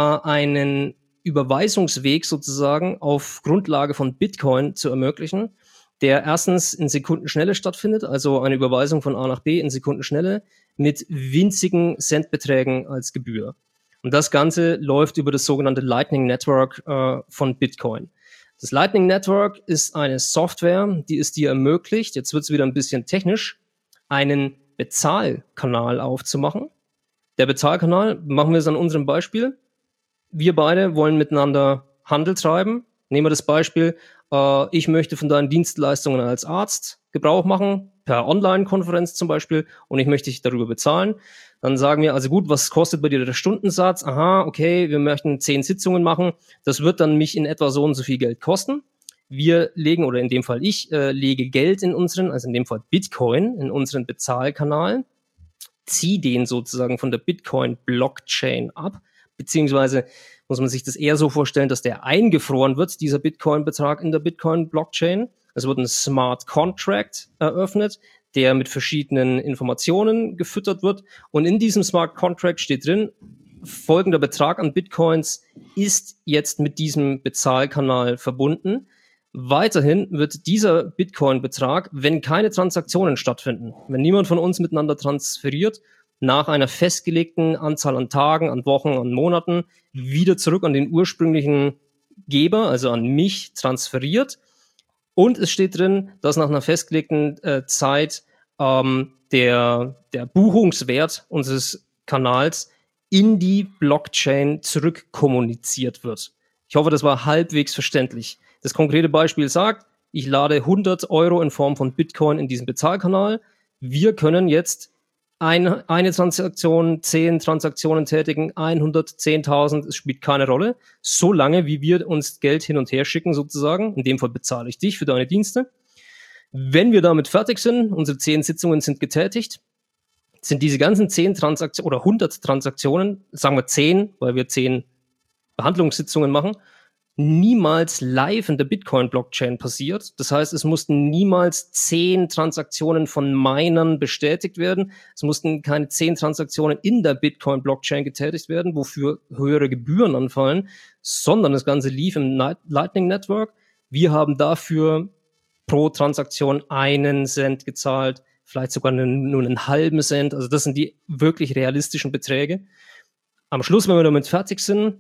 einen Überweisungsweg sozusagen auf Grundlage von Bitcoin zu ermöglichen, der erstens in Sekundenschnelle stattfindet, also eine Überweisung von A nach B in Sekundenschnelle mit winzigen Centbeträgen als Gebühr. Und das Ganze läuft über das sogenannte Lightning Network von Bitcoin. Das Lightning Network ist eine Software, die es dir ermöglicht, jetzt wird es wieder ein bisschen technisch, einen Bezahlkanal aufzumachen. Der Bezahlkanal, machen wir es an unserem Beispiel. Wir beide wollen miteinander Handel treiben. Nehmen wir das Beispiel, ich möchte von deinen Dienstleistungen als Arzt Gebrauch machen, per Online-Konferenz zum Beispiel, und ich möchte dich darüber bezahlen. Dann sagen wir, also gut, was kostet bei dir der Stundensatz? Aha, okay, wir möchten 10 Sitzungen machen. Das wird dann mich in etwa so und so viel Geld kosten. Wir legen, oder in dem Fall ich, lege Geld in unseren, also in dem Fall Bitcoin, in unseren Bezahlkanal, ziehe den sozusagen von der Bitcoin-Blockchain ab, beziehungsweise muss man sich das eher so vorstellen, dass der eingefroren wird, dieser Bitcoin-Betrag in der Bitcoin-Blockchain. Es wird ein Smart Contract eröffnet, der mit verschiedenen Informationen gefüttert wird. Und in diesem Smart Contract steht drin, folgender Betrag an Bitcoins ist jetzt mit diesem Bezahlkanal verbunden. Weiterhin wird dieser Bitcoin-Betrag, wenn keine Transaktionen stattfinden, wenn niemand von uns miteinander transferiert, nach einer festgelegten Anzahl an Tagen, an Wochen, an Monaten wieder zurück an den ursprünglichen Geber, also an mich, transferiert. Und es steht drin, dass nach einer festgelegten Zeit der Buchungswert unseres Kanals in die Blockchain zurückkommuniziert wird. Ich hoffe, das war halbwegs verständlich. Das konkrete Beispiel sagt, ich lade 100 € in Form von Bitcoin in diesen Bezahlkanal. Wir können jetzt eine Transaktion, 10 Transaktionen tätigen, 110.000, es spielt keine Rolle, solange wie wir uns Geld hin und her schicken sozusagen. In dem Fall bezahle ich dich für deine Dienste. Wenn wir damit fertig sind, unsere 10 Sitzungen sind getätigt, sind diese ganzen 10 Transaktionen oder 100 Transaktionen, sagen wir 10, weil wir 10 Behandlungssitzungen machen, niemals live in der Bitcoin-Blockchain passiert. Das heißt, es mussten niemals 10 Transaktionen von Minern bestätigt werden. Es mussten keine 10 Transaktionen in der Bitcoin-Blockchain getätigt werden, wofür höhere Gebühren anfallen, sondern das Ganze lief im Lightning Network. Wir haben dafür pro Transaktion 1 Cent gezahlt, vielleicht sogar nur einen halben Cent. Also das sind die wirklich realistischen Beträge. Am Schluss, wenn wir damit fertig sind,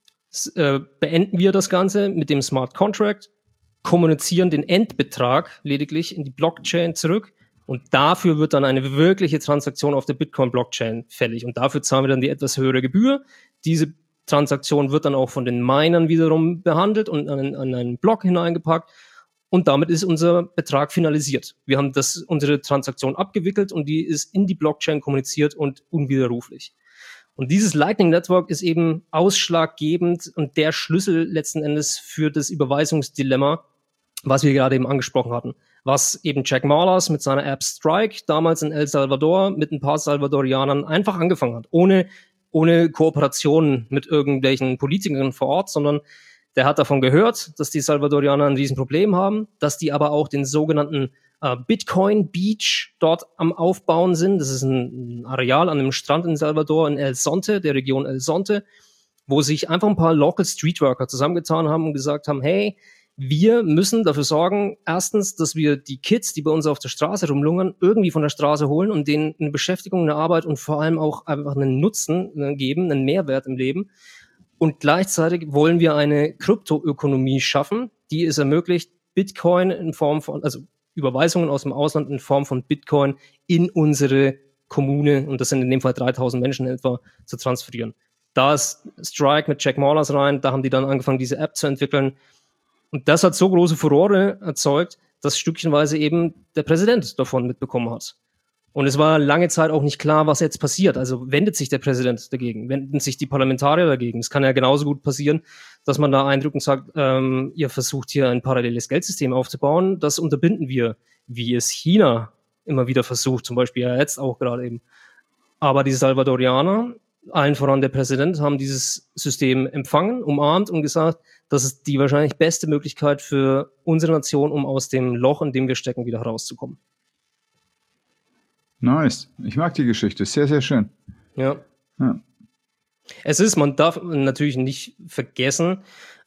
beenden wir das Ganze mit dem Smart Contract, kommunizieren den Endbetrag lediglich in die Blockchain zurück und dafür wird dann eine wirkliche Transaktion auf der Bitcoin-Blockchain fällig und dafür zahlen wir dann die etwas höhere Gebühr. Diese Transaktion wird dann auch von den Minern wiederum behandelt und an einen Block hineingepackt und damit ist unser Betrag finalisiert. Wir haben unsere Transaktion abgewickelt und die ist in die Blockchain kommuniziert und unwiderruflich. Und dieses Lightning Network ist eben ausschlaggebend und der Schlüssel letzten Endes für das Überweisungsdilemma, was wir gerade eben angesprochen hatten. Was eben Jack Mallers mit seiner App Strike damals in El Salvador mit ein paar Salvadorianern einfach angefangen hat. Ohne Kooperation mit irgendwelchen Politikern vor Ort, sondern der hat davon gehört, dass die Salvadorianer ein Riesenproblem haben, dass die aber auch den sogenannten Bitcoin Beach dort am Aufbauen sind. Das ist ein Areal an einem Strand in Salvador in El Zonte, der Region El Zonte, wo sich einfach ein paar Local Streetworker zusammengetan haben und gesagt haben, hey, Wir müssen dafür sorgen, erstens, dass wir die Kids, die bei uns auf der Straße rumlungern, irgendwie von der Straße holen und denen eine Beschäftigung, eine Arbeit und vor allem auch einfach einen Nutzen geben, einen Mehrwert im Leben. Und gleichzeitig wollen wir eine Kryptoökonomie schaffen, die es ermöglicht, Bitcoin in Form von, also Überweisungen aus dem Ausland in Form von Bitcoin in unsere Kommune, und das sind in dem Fall 3000 Menschen etwa, zu transferieren. Da ist Strike mit Jack Mallers rein, da haben die dann angefangen, diese App zu entwickeln. Und das hat so große Furore erzeugt, dass stückchenweise eben der Präsident davon mitbekommen hat. Und es war lange Zeit auch nicht klar, was jetzt passiert. Also wendet sich der Präsident dagegen? Wenden sich die Parlamentarier dagegen? Es kann ja genauso gut passieren, dass man da eindrückt und sagt, ihr versucht hier ein paralleles Geldsystem aufzubauen. Das unterbinden wir, wie es China immer wieder versucht, zum Beispiel ja jetzt auch gerade eben. Aber die Salvadorianer, allen voran der Präsident, haben dieses System empfangen, umarmt und gesagt, das ist die wahrscheinlich beste Möglichkeit für unsere Nation, um aus dem Loch, in dem wir stecken, wieder herauszukommen. Nice. Ich mag die Geschichte. Sehr, sehr schön. Ja. Es ist, man darf natürlich nicht vergessen,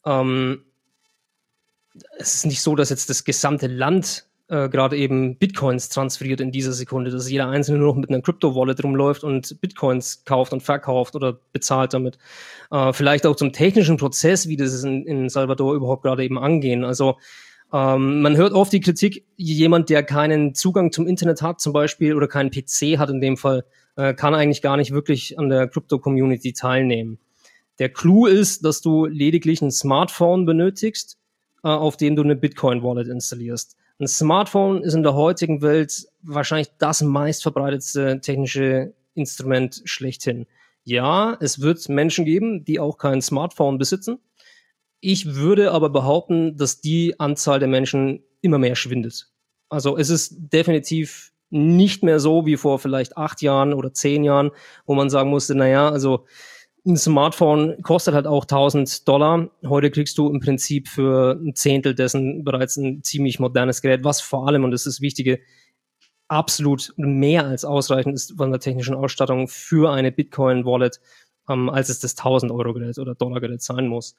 es ist nicht so, dass jetzt das gesamte Land gerade eben Bitcoins transferiert in dieser Sekunde, dass jeder Einzelne nur noch mit einer Crypto-Wallet rumläuft und Bitcoins kauft und verkauft oder bezahlt damit. Vielleicht auch zum technischen Prozess, wie das in Salvador überhaupt gerade eben angehen. Also man hört oft die Kritik, jemand, der keinen Zugang zum Internet hat zum Beispiel oder keinen PC hat in dem Fall, kann eigentlich gar nicht wirklich an der Crypto-Community teilnehmen. Der Clou ist, dass du lediglich ein Smartphone benötigst, auf dem du eine Bitcoin-Wallet installierst. Ein Smartphone ist in der heutigen Welt wahrscheinlich das meistverbreitetste technische Instrument schlechthin. Ja, es wird Menschen geben, die auch kein Smartphone besitzen. Ich würde aber behaupten, dass die Anzahl der Menschen immer mehr schwindet. Also es ist definitiv nicht mehr so wie vor vielleicht 8 Jahren oder 10 Jahren, wo man sagen musste, naja, also ein Smartphone kostet halt auch $1000. Heute kriegst du im Prinzip für ein Zehntel dessen bereits ein ziemlich modernes Gerät, was vor allem, und das ist das Wichtige, absolut mehr als ausreichend ist von der technischen Ausstattung für eine Bitcoin-Wallet, als es das 1000-Euro-Gerät oder Dollar-Gerät sein muss.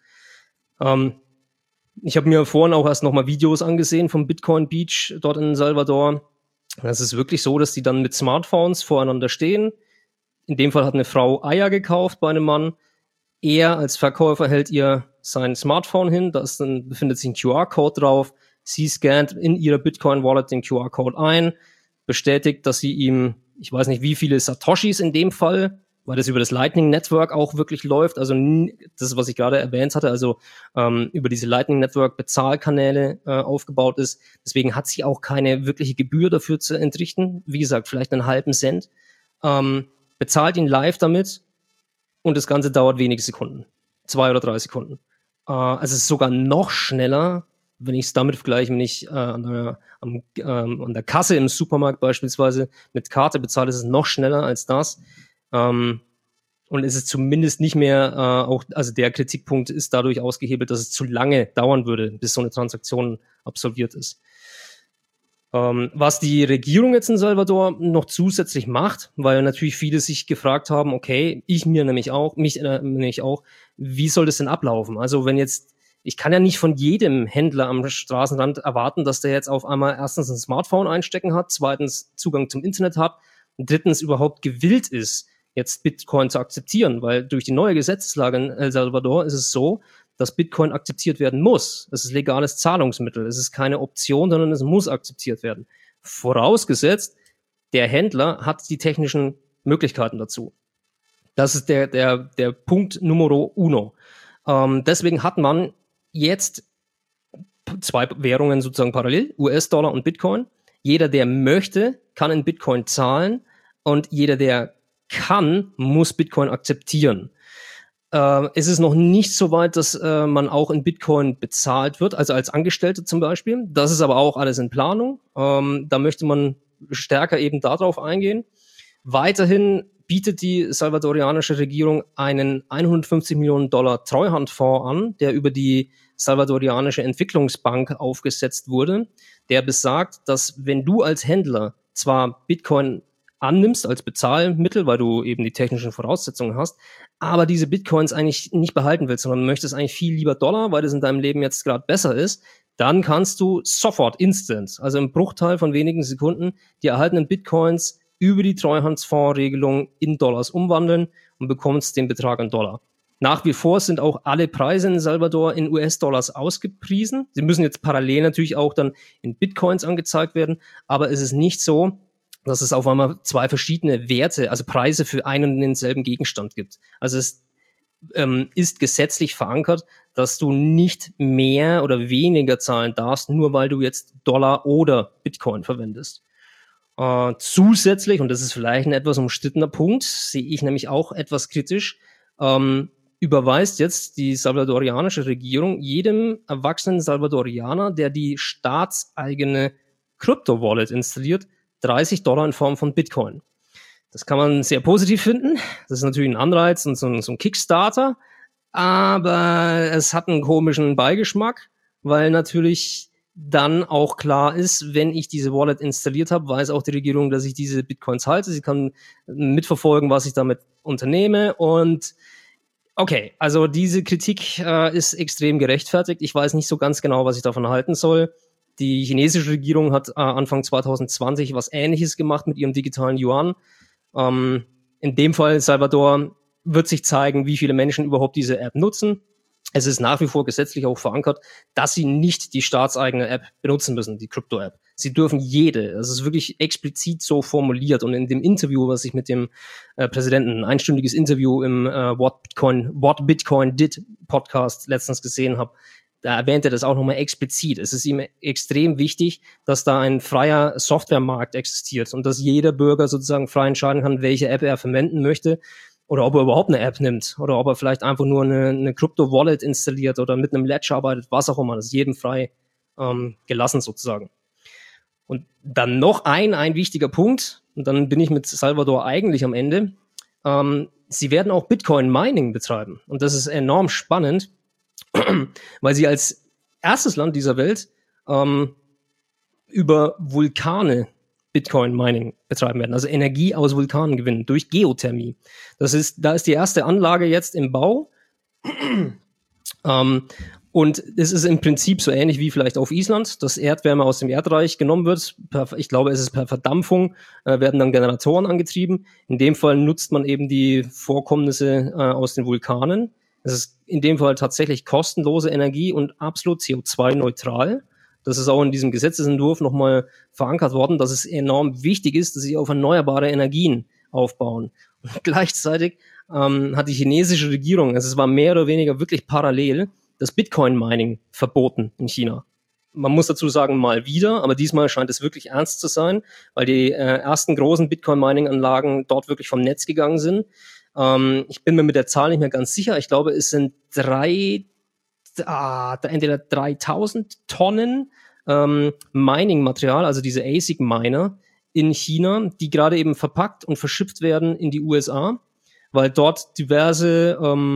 Ich habe mir vorhin auch erst nochmal Videos angesehen vom Bitcoin Beach dort in Salvador. Das ist wirklich so, dass die dann mit Smartphones voreinander stehen. In dem Fall hat eine Frau Eier gekauft bei einem Mann. Er als Verkäufer hält ihr sein Smartphone hin. Da befindet sich ein QR-Code drauf. Sie scannt in ihrer Bitcoin-Wallet den QR-Code ein, bestätigt, dass sie ihm, ich weiß nicht wie viele Satoshis in dem Fall, weil das über das Lightning Network auch wirklich läuft. Also das ist, was ich gerade erwähnt hatte, also über diese Lightning Network Bezahlkanäle aufgebaut ist. Deswegen hat sie auch keine wirkliche Gebühr dafür zu entrichten. Wie gesagt, vielleicht einen halben Cent. Bezahlt ihn live damit und das Ganze dauert wenige Sekunden. 2 oder 3 Sekunden. Also es ist sogar noch schneller, wenn ich es damit vergleiche, wenn ich an der Kasse im Supermarkt beispielsweise mit Karte bezahle, ist es noch schneller als das. Und es ist zumindest nicht mehr also der Kritikpunkt ist dadurch ausgehebelt, dass es zu lange dauern würde, bis so eine Transaktion absolviert ist. Was die Regierung jetzt in Salvador noch zusätzlich macht, weil natürlich viele sich gefragt haben, okay, mich nämlich auch, wie soll das denn ablaufen? Also wenn jetzt, ich kann ja nicht von jedem Händler am Straßenrand erwarten, dass der jetzt auf einmal erstens ein Smartphone einstecken hat, zweitens Zugang zum Internet hat, drittens überhaupt gewillt ist, jetzt Bitcoin zu akzeptieren, weil durch die neue Gesetzeslage in El Salvador ist es so, dass Bitcoin akzeptiert werden muss. Es ist legales Zahlungsmittel. Es ist keine Option, sondern es muss akzeptiert werden. Vorausgesetzt, der Händler hat die technischen Möglichkeiten dazu. Das ist der Punkt Numero uno. Deswegen hat man jetzt 2 Währungen sozusagen parallel, US-Dollar und Bitcoin. Jeder, der möchte, kann in Bitcoin zahlen und jeder, der kann, muss Bitcoin akzeptieren. Es ist noch nicht so weit, dass man auch in Bitcoin bezahlt wird, also als Angestellte zum Beispiel. Das ist aber auch alles in Planung. Da möchte man stärker eben darauf eingehen. Weiterhin bietet die salvadorianische Regierung einen $150 Millionen Treuhandfonds an, der über die salvadorianische Entwicklungsbank aufgesetzt wurde, der besagt, dass wenn du als Händler zwar Bitcoin annimmst als Bezahlmittel, weil du eben die technischen Voraussetzungen hast, aber diese Bitcoins eigentlich nicht behalten willst, sondern möchtest eigentlich viel lieber Dollar, weil das in deinem Leben jetzt gerade besser ist, dann kannst du sofort, instant, also im Bruchteil von wenigen Sekunden, die erhaltenen Bitcoins über die Treuhandsfondsregelung in Dollars umwandeln und bekommst den Betrag in Dollar. Nach wie vor sind auch alle Preise in Salvador in US-Dollars ausgepriesen. Sie müssen jetzt parallel natürlich auch dann in Bitcoins angezeigt werden, aber es ist nicht so, dass es auf einmal zwei verschiedene Werte, also Preise für einen und denselben Gegenstand gibt. Also es ist gesetzlich verankert, dass du nicht mehr oder weniger zahlen darfst, nur weil du jetzt Dollar oder Bitcoin verwendest. Zusätzlich, und das ist vielleicht ein etwas umstrittener Punkt, sehe ich nämlich auch etwas kritisch, überweist jetzt die salvadorianische Regierung jedem erwachsenen Salvadorianer, der die staatseigene Krypto-Wallet installiert, $30 in Form von Bitcoin. Das kann man sehr positiv finden. Das ist natürlich ein Anreiz und so ein Kickstarter, aber es hat einen komischen Beigeschmack, weil natürlich dann auch klar ist, wenn ich diese Wallet installiert habe, weiß auch die Regierung, dass ich diese Bitcoins halte. Sie kann mitverfolgen, was ich damit unternehme. Und okay, also diese Kritik ist extrem gerechtfertigt. Ich weiß nicht so ganz genau, was ich davon halten soll. Die chinesische Regierung hat Anfang 2020 was Ähnliches gemacht mit ihrem digitalen Yuan. In dem Fall Salvador wird sich zeigen, wie viele Menschen überhaupt diese App nutzen. Es ist nach wie vor gesetzlich auch verankert, dass sie nicht die staatseigene App benutzen müssen, die Krypto-App. Sie dürfen jede. Das ist wirklich explizit so formuliert. Und in dem Interview, was ich mit dem Präsidenten, ein einstündiges Interview im What Bitcoin Did Podcast letztens gesehen habe, da erwähnt er das auch nochmal explizit. Es ist ihm extrem wichtig, dass da ein freier Softwaremarkt existiert und dass jeder Bürger sozusagen frei entscheiden kann, welche App er verwenden möchte oder ob er überhaupt eine App nimmt oder ob er vielleicht einfach nur eine Crypto-Wallet installiert oder mit einem Ledger arbeitet, was auch immer. Das ist jedem frei gelassen sozusagen. Und dann noch ein wichtiger Punkt, und dann bin ich mit Salvador eigentlich am Ende. Sie werden auch Bitcoin-Mining betreiben. Und das ist enorm spannend, weil sie als erstes Land dieser Welt über Vulkane Bitcoin-Mining betreiben werden, also Energie aus Vulkanen gewinnen durch Geothermie. Da ist die erste Anlage jetzt im Bau. Und es ist im Prinzip so ähnlich wie vielleicht auf Island, dass Erdwärme aus dem Erdreich genommen wird. Ich glaube, es ist per Verdampfung, werden dann Generatoren angetrieben. In dem Fall nutzt man eben die Vorkommnisse aus den Vulkanen. Es ist in dem Fall tatsächlich kostenlose Energie und absolut CO2-neutral. Das ist auch in diesem Gesetzesentwurf nochmal verankert worden, dass es enorm wichtig ist, dass sie auf erneuerbare Energien aufbauen. Und gleichzeitig hat die chinesische Regierung, also es war mehr oder weniger wirklich parallel, das Bitcoin-Mining verboten in China. Man muss dazu sagen, mal wieder, aber diesmal scheint es wirklich ernst zu sein, weil die ersten großen Bitcoin-Mining-Anlagen dort wirklich vom Netz gegangen sind. Ich bin mir mit der Zahl nicht mehr ganz sicher. Ich glaube, es sind entweder 3000 Tonnen Mining-Material, also diese ASIC-Miner in China, die gerade eben verpackt und verschippt werden in die USA, weil dort diverse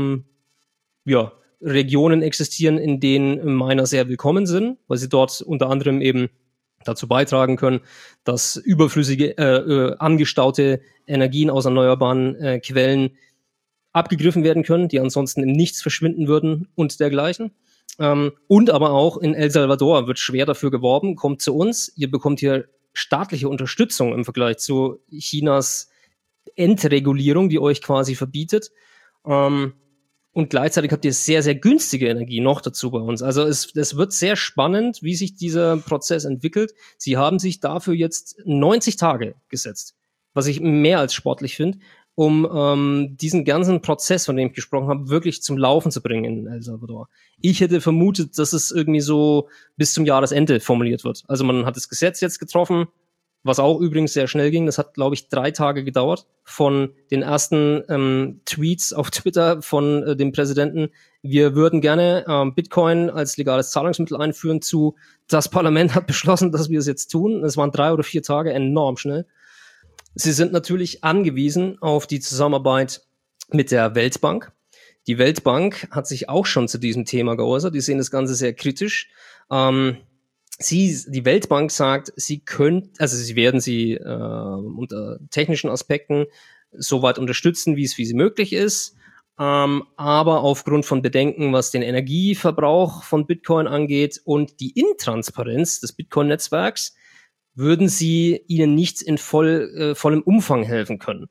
Regionen existieren, in denen Miner sehr willkommen sind, weil sie dort unter anderem eben dazu beitragen können, dass überflüssige, angestaute Energien aus erneuerbaren Quellen abgegriffen werden können, die ansonsten im Nichts verschwinden würden und dergleichen. Und aber auch in El Salvador wird schwer dafür geworben, kommt zu uns, ihr bekommt hier staatliche Unterstützung im Vergleich zu Chinas Entregulierung, die euch quasi verbietet. Und gleichzeitig habt ihr sehr, sehr günstige Energie noch dazu bei uns. Also es wird sehr spannend, wie sich dieser Prozess entwickelt. Sie haben sich dafür jetzt 90 Tage gesetzt, was ich mehr als sportlich finde, um diesen ganzen Prozess, von dem ich gesprochen habe, wirklich zum Laufen zu bringen in El Salvador. Ich hätte vermutet, dass es irgendwie so bis zum Jahresende formuliert wird. Also man hat das Gesetz jetzt getroffen, was auch übrigens sehr schnell ging. Das hat, glaube ich, 3 Tage gedauert von den ersten Tweets auf Twitter von dem Präsidenten. Wir würden gerne Bitcoin als legales Zahlungsmittel einführen zu, das Parlament hat beschlossen, dass wir es jetzt tun. Es waren 3 oder 4 Tage, enorm schnell. Sie sind natürlich angewiesen auf die Zusammenarbeit mit der Weltbank. Die Weltbank hat sich auch schon zu diesem Thema geäußert. Die sehen das Ganze sehr kritisch. Die Weltbank sagt, sie werden sie unter technischen Aspekten so weit unterstützen, wie es möglich ist. Aber aufgrund von Bedenken, was den Energieverbrauch von Bitcoin angeht und die Intransparenz des Bitcoin-Netzwerks, würden sie ihnen nicht in vollem Umfang helfen können.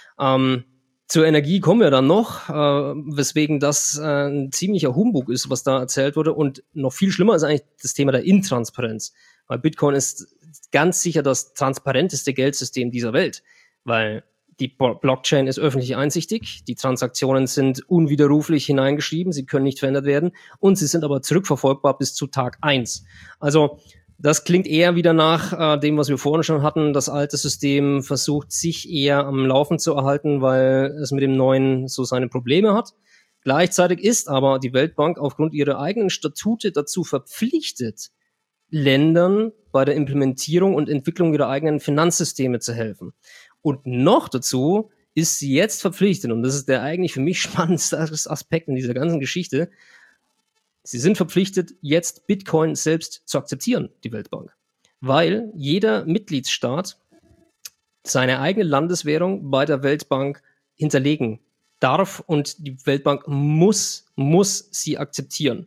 Zur Energie kommen wir dann noch, weswegen das ein ziemlicher Humbug ist, was da erzählt wurde. Und noch viel schlimmer ist eigentlich das Thema der Intransparenz. Weil Bitcoin ist ganz sicher das transparenteste Geldsystem dieser Welt. Weil die Blockchain ist öffentlich einsichtig, die Transaktionen sind unwiderruflich hineingeschrieben, sie können nicht verändert werden und sie sind aber zurückverfolgbar bis zu Tag 1. Also das klingt eher wieder nach dem, was wir vorhin schon hatten. Das alte System versucht, sich eher am Laufen zu erhalten, weil es mit dem neuen so seine Probleme hat. Gleichzeitig ist aber die Weltbank aufgrund ihrer eigenen Statute dazu verpflichtet, Ländern bei der Implementierung und Entwicklung ihrer eigenen Finanzsysteme zu helfen. Und noch dazu ist sie jetzt verpflichtet, und das ist der eigentlich für mich spannendste Aspekt in dieser ganzen Geschichte, sie sind verpflichtet, jetzt Bitcoin selbst zu akzeptieren, die Weltbank. Weil jeder Mitgliedsstaat seine eigene Landeswährung bei der Weltbank hinterlegen darf und die Weltbank muss sie akzeptieren.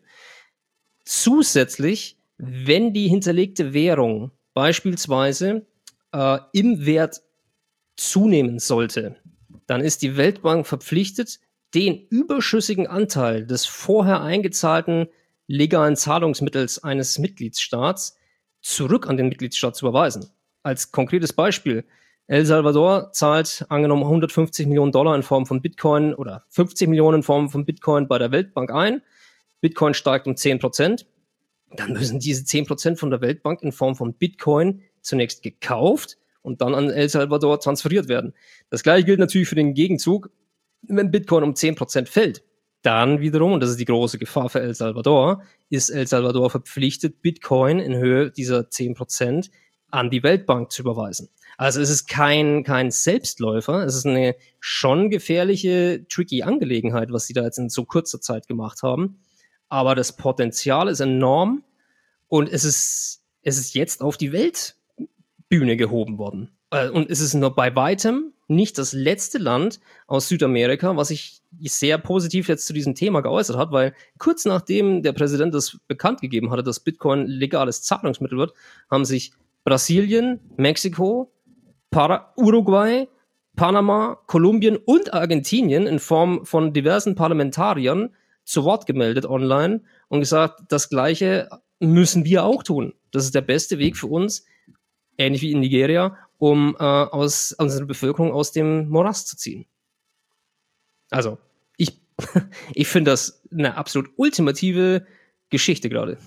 Zusätzlich, wenn die hinterlegte Währung beispielsweise im Wert zunehmen sollte, dann ist die Weltbank verpflichtet, den überschüssigen Anteil des vorher eingezahlten legalen Zahlungsmittels eines Mitgliedsstaats zurück an den Mitgliedsstaat zu überweisen. Als konkretes Beispiel, El Salvador zahlt angenommen $150 Millionen in Form von Bitcoin oder 50 Millionen in Form von Bitcoin bei der Weltbank ein. Bitcoin steigt um 10%. Dann müssen diese 10% von der Weltbank in Form von Bitcoin zunächst gekauft und dann an El Salvador transferiert werden. Das gleiche gilt natürlich für den Gegenzug, wenn Bitcoin um 10% fällt. Dann wiederum, und das ist die große Gefahr für El Salvador, ist El Salvador verpflichtet, Bitcoin in Höhe dieser 10% an die Weltbank zu überweisen. Also es ist kein Selbstläufer, es ist eine schon gefährliche, tricky Angelegenheit, was sie da jetzt in so kurzer Zeit gemacht haben. Aber das Potenzial ist enorm und es ist jetzt auf die Weltbühne gehoben worden. Und es ist noch bei weitem nicht das letzte Land aus Südamerika, was sich sehr positiv jetzt zu diesem Thema geäußert hat, weil kurz nachdem der Präsident das bekannt gegeben hatte, dass Bitcoin legales Zahlungsmittel wird, haben sich Brasilien, Mexiko, Uruguay, Panama, Kolumbien und Argentinien in Form von diversen Parlamentariern zu Wort gemeldet online und gesagt, das Gleiche müssen wir auch tun. Das ist der beste Weg für uns, ähnlich wie in Nigeria, um aus unserer Bevölkerung aus dem Morast zu ziehen. Also, ich finde das eine absolut ultimative Geschichte gerade.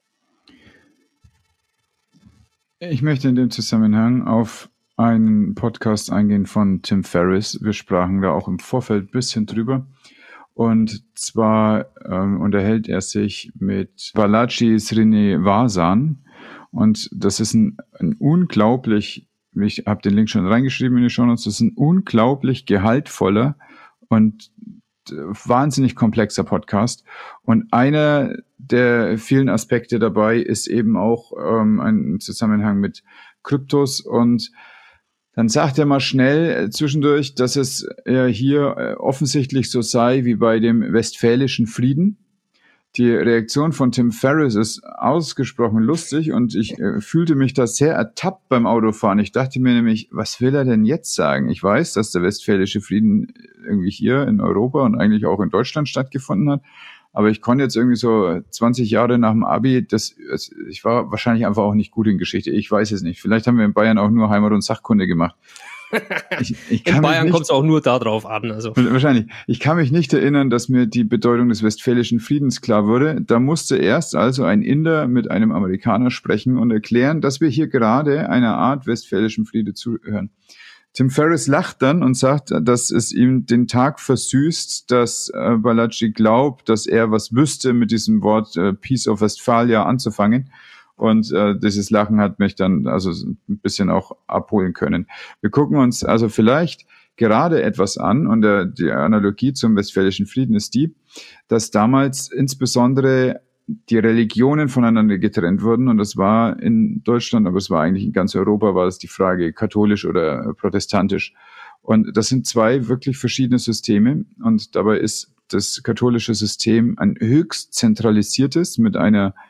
Ich möchte in dem Zusammenhang auf einen Podcast eingehen von Tim Ferriss. Wir sprachen da auch im Vorfeld ein bisschen drüber. Und zwar unterhält er sich mit Balaji Srinivasan. Und das ist ein unglaublich, ich habe den Link schon reingeschrieben in die Shownotes, das ist ein unglaublich gehaltvoller und wahnsinnig komplexer Podcast. Und einer der vielen Aspekte dabei ist eben auch ein Zusammenhang mit Kryptos. Und dann sagt er mal schnell zwischendurch, dass es hier offensichtlich so sei wie bei dem Westfälischen Frieden. Die Reaktion von Tim Ferriss ist ausgesprochen lustig und ich fühlte mich da sehr ertappt beim Autofahren. Ich dachte mir nämlich, was will er denn jetzt sagen? Ich weiß, dass der Westfälische Frieden irgendwie hier in Europa und eigentlich auch in Deutschland stattgefunden hat, aber ich konnte jetzt irgendwie so 20 Jahre nach dem Abi, ich war wahrscheinlich einfach auch nicht gut in Geschichte. Ich weiß es nicht. Vielleicht haben wir in Bayern auch nur Heimat- und Sachkunde gemacht. In Bayern kommt es auch nur darauf an. Also. Wahrscheinlich. Ich kann mich nicht erinnern, dass mir die Bedeutung des Westfälischen Friedens klar wurde. Da musste erst also ein Inder mit einem Amerikaner sprechen und erklären, dass wir hier gerade einer Art Westfälischen Friede zuhören. Tim Ferriss lacht dann und sagt, dass es ihm den Tag versüßt, dass Balaji glaubt, dass er was wüsste, mit diesem Wort Peace of Westphalia anzufangen. Und dieses Lachen hat mich dann also ein bisschen auch abholen können. Wir gucken uns also vielleicht gerade etwas an und die Analogie zum Westfälischen Frieden ist die, dass damals insbesondere die Religionen voneinander getrennt wurden. Und das war in Deutschland, aber es war eigentlich in ganz Europa, war es die Frage katholisch oder protestantisch. Und das sind zwei wirklich verschiedene Systeme. Und dabei ist das katholische System ein höchst zentralisiertes mit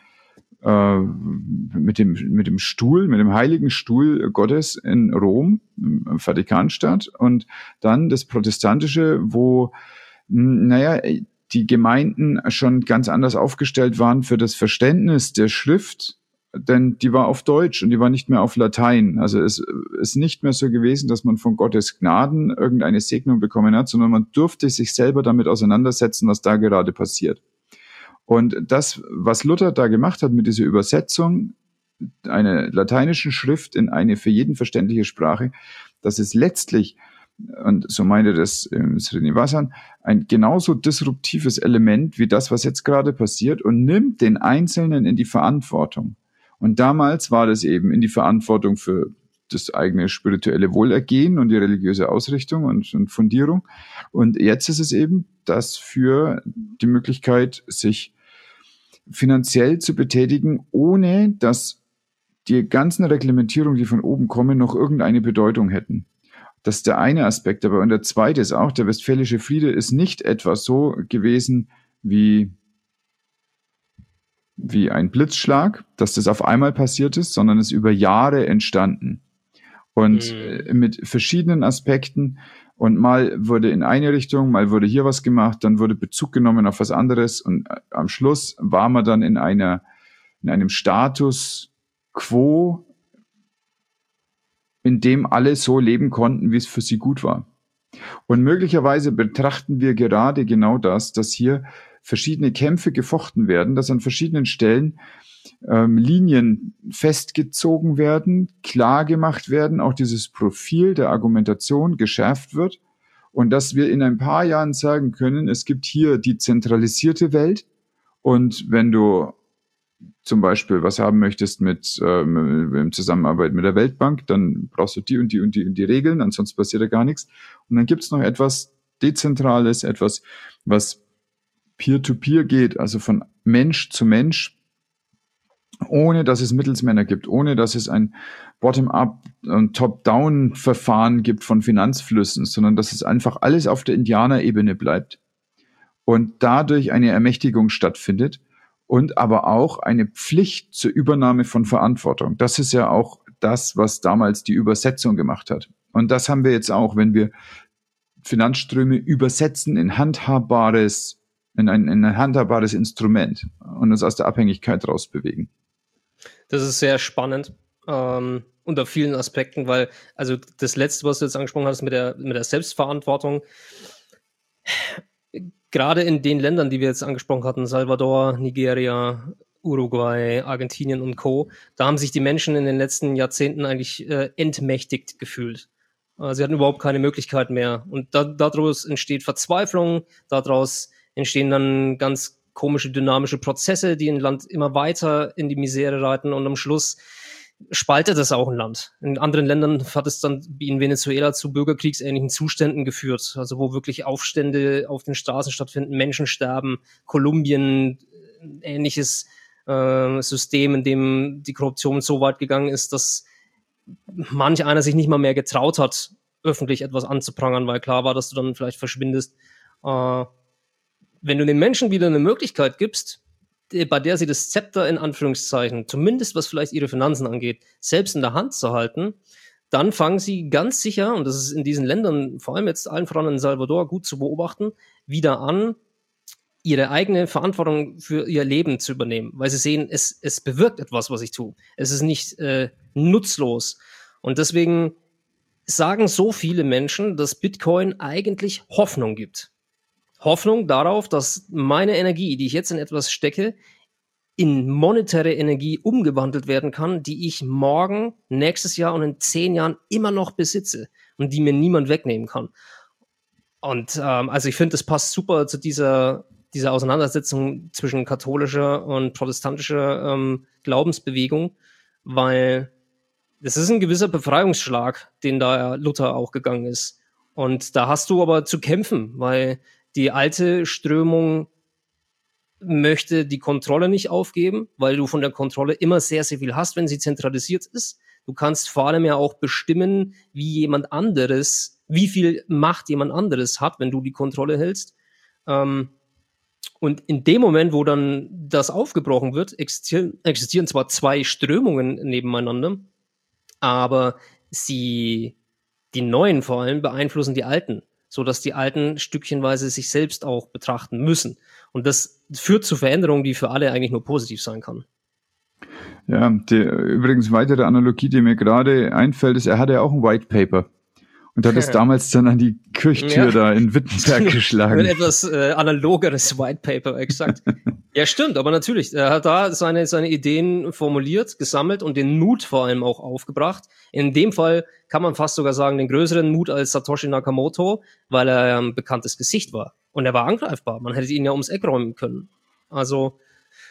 dem Stuhl, mit dem heiligen Stuhl Gottes in Rom, im Vatikanstadt, und dann das protestantische, wo, die Gemeinden schon ganz anders aufgestellt waren für das Verständnis der Schrift, denn die war auf Deutsch und die war nicht mehr auf Latein. Also es ist nicht mehr so gewesen, dass man von Gottes Gnaden irgendeine Segnung bekommen hat, sondern man durfte sich selber damit auseinandersetzen, was da gerade passiert. Und das, was Luther da gemacht hat mit dieser Übersetzung einer lateinischen Schrift in eine für jeden verständliche Sprache, das ist letztlich, und so meinte das Srinivasan, ein genauso disruptives Element wie das, was jetzt gerade passiert, und nimmt den Einzelnen in die Verantwortung. Und damals war das eben in die Verantwortung für das eigene spirituelle Wohlergehen und die religiöse Ausrichtung und Fundierung. Und jetzt ist es eben das für die Möglichkeit, sich finanziell zu betätigen, ohne dass die ganzen Reglementierungen, die von oben kommen, noch irgendeine Bedeutung hätten. Das ist der eine Aspekt. Aber und der zweite ist auch, der Westfälische Friede ist nicht etwa so gewesen wie ein Blitzschlag, dass das auf einmal passiert ist, sondern es ist über Jahre entstanden. Und mit verschiedenen Aspekten. Und mal wurde in eine Richtung, mal wurde hier was gemacht, dann wurde Bezug genommen auf was anderes. Und am Schluss war man dann in einem Status quo, in dem alle so leben konnten, wie es für sie gut war. Und möglicherweise betrachten wir gerade genau das, dass hier verschiedene Kämpfe gefochten werden, dass an verschiedenen Stellen Linien festgezogen werden, klar gemacht werden, auch dieses Profil der Argumentation geschärft wird, und dass wir in ein paar Jahren sagen können, es gibt hier die zentralisierte Welt, und wenn du zum Beispiel was haben möchtest in Zusammenarbeit mit der Weltbank, dann brauchst du die und die und die und die Regeln, ansonsten passiert da gar nichts. Und dann gibt es noch etwas Dezentrales, etwas, was Peer-to-Peer geht, also von Mensch zu Mensch, ohne dass es Mittelsmänner gibt, ohne dass es ein Bottom-up und Top-down-Verfahren gibt von Finanzflüssen, sondern dass es einfach alles auf der Indianerebene bleibt und dadurch eine Ermächtigung stattfindet und aber auch eine Pflicht zur Übernahme von Verantwortung. Das ist ja auch das, was damals die Übersetzung gemacht hat. Und das haben wir jetzt auch, wenn wir Finanzströme übersetzen in ein handhabbares Instrument und uns aus der Abhängigkeit rausbewegen. Das ist sehr spannend, unter vielen Aspekten, weil, also das Letzte, was du jetzt angesprochen hast mit der Selbstverantwortung, gerade in den Ländern, die wir jetzt angesprochen hatten, Salvador, Nigeria, Uruguay, Argentinien und Co., da haben sich die Menschen in den letzten Jahrzehnten eigentlich entmächtigt gefühlt. Sie hatten überhaupt keine Möglichkeit mehr. Und daraus entsteht Verzweiflung, daraus entstehen dann ganz komische dynamische Prozesse, die ein Land immer weiter in die Misere reiten, und am Schluss spaltet es auch ein Land. In anderen Ländern hat es dann wie in Venezuela zu bürgerkriegsähnlichen Zuständen geführt, also wo wirklich Aufstände auf den Straßen stattfinden, Menschen sterben. Kolumbien, ähnliches System, in dem die Korruption so weit gegangen ist, dass manch einer sich nicht mal mehr getraut hat, öffentlich etwas anzuprangern, weil klar war, dass du dann vielleicht verschwindest. Wenn du den Menschen wieder eine Möglichkeit gibst, bei der sie das Zepter in Anführungszeichen, zumindest was vielleicht ihre Finanzen angeht, selbst in der Hand zu halten, dann fangen sie ganz sicher, und das ist in diesen Ländern, vor allem jetzt allen voran in Salvador, gut zu beobachten, wieder an, ihre eigene Verantwortung für ihr Leben zu übernehmen, weil sie sehen, es bewirkt etwas, was ich tue. Es ist nicht nutzlos. Und deswegen sagen so viele Menschen, dass Bitcoin eigentlich Hoffnung gibt. Hoffnung darauf, dass meine Energie, die ich jetzt in etwas stecke, in monetäre Energie umgewandelt werden kann, die ich morgen, nächstes Jahr und in 10 Jahren immer noch besitze und die mir niemand wegnehmen kann. Und also ich finde, das passt super zu dieser Auseinandersetzung zwischen katholischer und protestantischer Glaubensbewegung, weil das ist ein gewisser Befreiungsschlag, den da Luther auch gegangen ist. Und da hast du aber zu kämpfen, weil die alte Strömung möchte die Kontrolle nicht aufgeben, weil du von der Kontrolle immer sehr, sehr viel hast, wenn sie zentralisiert ist. Du kannst vor allem ja auch bestimmen, wie viel Macht jemand anderes hat, wenn du die Kontrolle hältst. Und in dem Moment, wo dann das aufgebrochen wird, existieren zwar zwei Strömungen nebeneinander, aber die neuen vor allem beeinflussen die alten, so dass die alten stückchenweise sich selbst auch betrachten müssen. Und das führt zu Veränderungen, die für alle eigentlich nur positiv sein kann. Ja, übrigens weitere Analogie, die mir gerade einfällt, ist, er hatte ja auch ein White Paper und hat es damals dann an die Kirchtür da in Wittenberg geschlagen. Ein etwas analogeres White Paper, exakt. Ja, stimmt, aber natürlich, er hat da seine Ideen formuliert, gesammelt und den Mut vor allem auch aufgebracht. In dem Fall kann man fast sogar sagen, den größeren Mut als Satoshi Nakamoto, weil er ein bekanntes Gesicht war. Und er war angreifbar. Man hätte ihn ja ums Eck räumen können. Also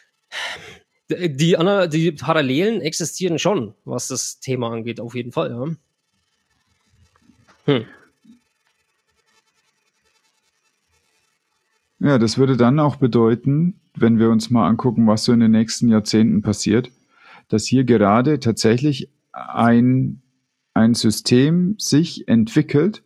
die Parallelen existieren schon, was das Thema angeht, auf jeden Fall, ja. Ja, das würde dann auch bedeuten, wenn wir uns mal angucken, was so in den nächsten Jahrzehnten passiert, dass hier gerade tatsächlich ein System sich entwickelt,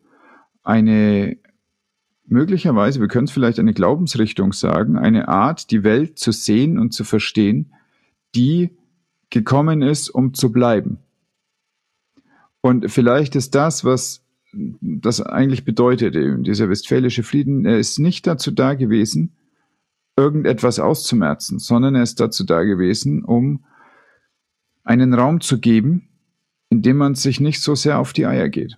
möglicherweise, wir können es vielleicht eine Glaubensrichtung sagen, eine Art, die Welt zu sehen und zu verstehen, die gekommen ist, um zu bleiben. Und vielleicht ist das, was das eigentlich bedeutet, dieser Westfälische Frieden, er ist nicht dazu da gewesen, irgendetwas auszumerzen, sondern er ist dazu da gewesen, um einen Raum zu geben, in dem man sich nicht so sehr auf die Eier geht.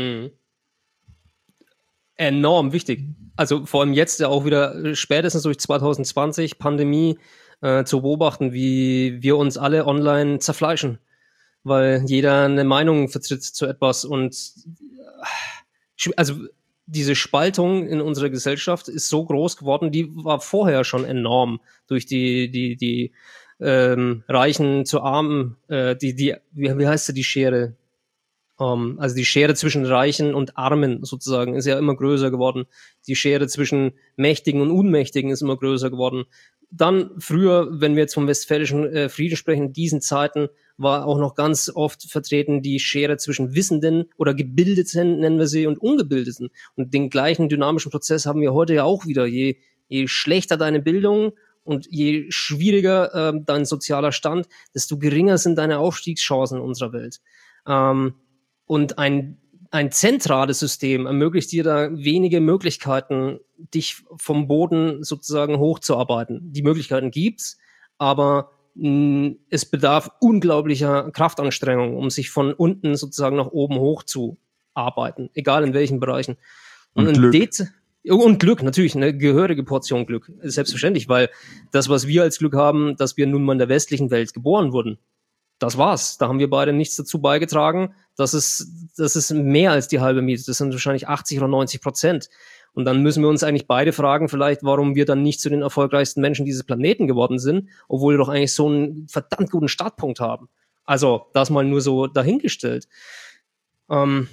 Enorm wichtig. Also vor allem jetzt ja auch wieder spätestens durch 2020 Pandemie zu beobachten, wie wir uns alle online zerfleischen, weil jeder eine Meinung vertritt zu etwas und also diese Spaltung in unserer Gesellschaft ist so groß geworden, die war vorher schon enorm durch die Reichen zu Armen, wie heißt die Schere? Also die Schere zwischen Reichen und Armen sozusagen ist ja immer größer geworden. Die Schere zwischen Mächtigen und Unmächtigen ist immer größer geworden. Dann früher, wenn wir jetzt vom Westfälischen Frieden sprechen, in diesen Zeiten war auch noch ganz oft vertreten die Schere zwischen Wissenden oder Gebildeten, nennen wir sie, und Ungebildeten. Und den gleichen dynamischen Prozess haben wir heute ja auch wieder. Je schlechter deine Bildung und je schwieriger dein sozialer Stand, desto geringer sind deine Aufstiegschancen in unserer Welt. Und ein zentrales System ermöglicht dir da wenige Möglichkeiten, dich vom Boden sozusagen hochzuarbeiten. Die Möglichkeiten gibt's, aber es bedarf unglaublicher Kraftanstrengung, um sich von unten sozusagen nach oben hochzuarbeiten, egal in welchen Bereichen. Und Glück. Und Glück, natürlich, eine gehörige Portion Glück, selbstverständlich, weil das, was wir als Glück haben, dass wir nun mal in der westlichen Welt geboren wurden, das war's. Da haben wir beide nichts dazu beigetragen. Das ist mehr als die halbe Miete. Das sind wahrscheinlich 80 oder 90%. Und dann müssen wir uns eigentlich beide fragen, vielleicht, warum wir dann nicht zu den erfolgreichsten Menschen dieses Planeten geworden sind, obwohl wir doch eigentlich so einen verdammt guten Startpunkt haben. Also, das mal nur so dahingestellt. In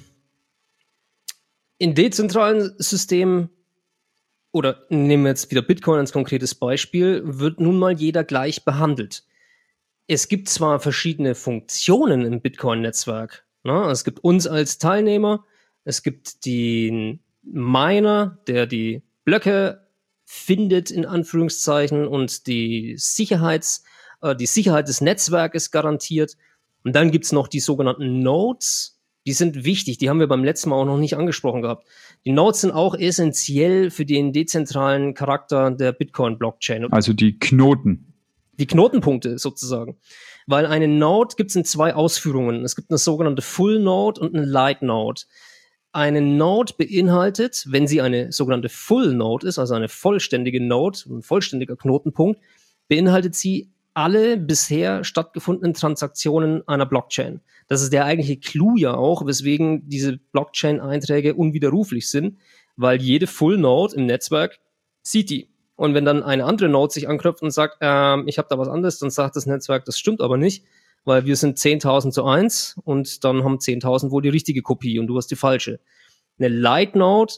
dezentralen Systemen, oder nehmen wir jetzt wieder Bitcoin als konkretes Beispiel, wird nun mal jeder gleich behandelt. Es gibt zwar verschiedene Funktionen im Bitcoin-Netzwerk. Ne? Es gibt uns als Teilnehmer, es gibt den Miner, der die Blöcke findet, in Anführungszeichen, und die Sicherheit des Netzwerkes garantiert. Und dann gibt's noch die sogenannten Nodes. Die sind wichtig, die haben wir beim letzten Mal auch noch nicht angesprochen gehabt. Die Nodes sind auch essentiell für den dezentralen Charakter der Bitcoin-Blockchain. Also die Knoten. Die Knotenpunkte sozusagen. Weil eine Node gibt es in zwei Ausführungen. Es gibt eine sogenannte Full Node und eine Light Node. Eine Node beinhaltet, wenn sie eine sogenannte Full Node ist, also eine vollständige Node, ein vollständiger Knotenpunkt, beinhaltet sie alle bisher stattgefundenen Transaktionen einer Blockchain. Das ist der eigentliche Clou ja auch, weswegen diese Blockchain-Einträge unwiderruflich sind, weil jede Full Node im Netzwerk sieht die. Und wenn dann eine andere Node sich anknüpft und sagt, ich habe da was anderes, dann sagt das Netzwerk, das stimmt aber nicht, weil wir sind 10.000 zu 1 und dann haben 10.000 wohl die richtige Kopie und du hast die falsche. Eine Light Node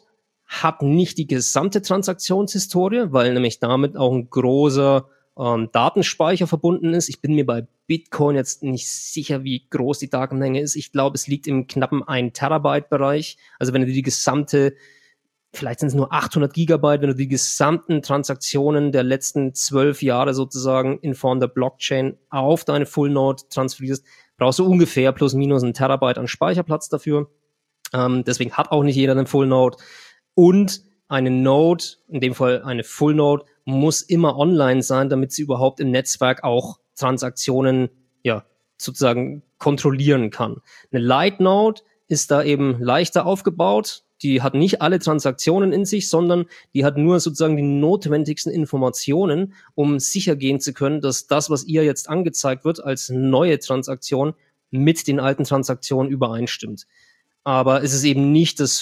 hat nicht die gesamte Transaktionshistorie, weil nämlich damit auch ein großer Datenspeicher verbunden ist. Ich bin mir bei Bitcoin jetzt nicht sicher, wie groß die Datenmenge ist. Ich glaube, es liegt im knappen 1 Terabyte Bereich. Also wenn du die gesamte, vielleicht sind es nur 800 Gigabyte, wenn du die gesamten Transaktionen der letzten 12 Jahre sozusagen in Form der Blockchain auf deine Full Node transferierst, brauchst du ungefähr plus minus 1 Terabyte an Speicherplatz dafür. Deswegen hat auch nicht jeder einen Full Node. Und eine Node, in dem Fall eine Full Node, muss immer online sein, damit sie überhaupt im Netzwerk auch Transaktionen, ja, sozusagen kontrollieren kann. Eine Light Node ist da eben leichter aufgebaut. Die hat nicht alle Transaktionen in sich, sondern die hat nur sozusagen die notwendigsten Informationen, um sicher gehen zu können, dass das, was ihr jetzt angezeigt wird, als neue Transaktion mit den alten Transaktionen übereinstimmt. Aber es ist eben nicht das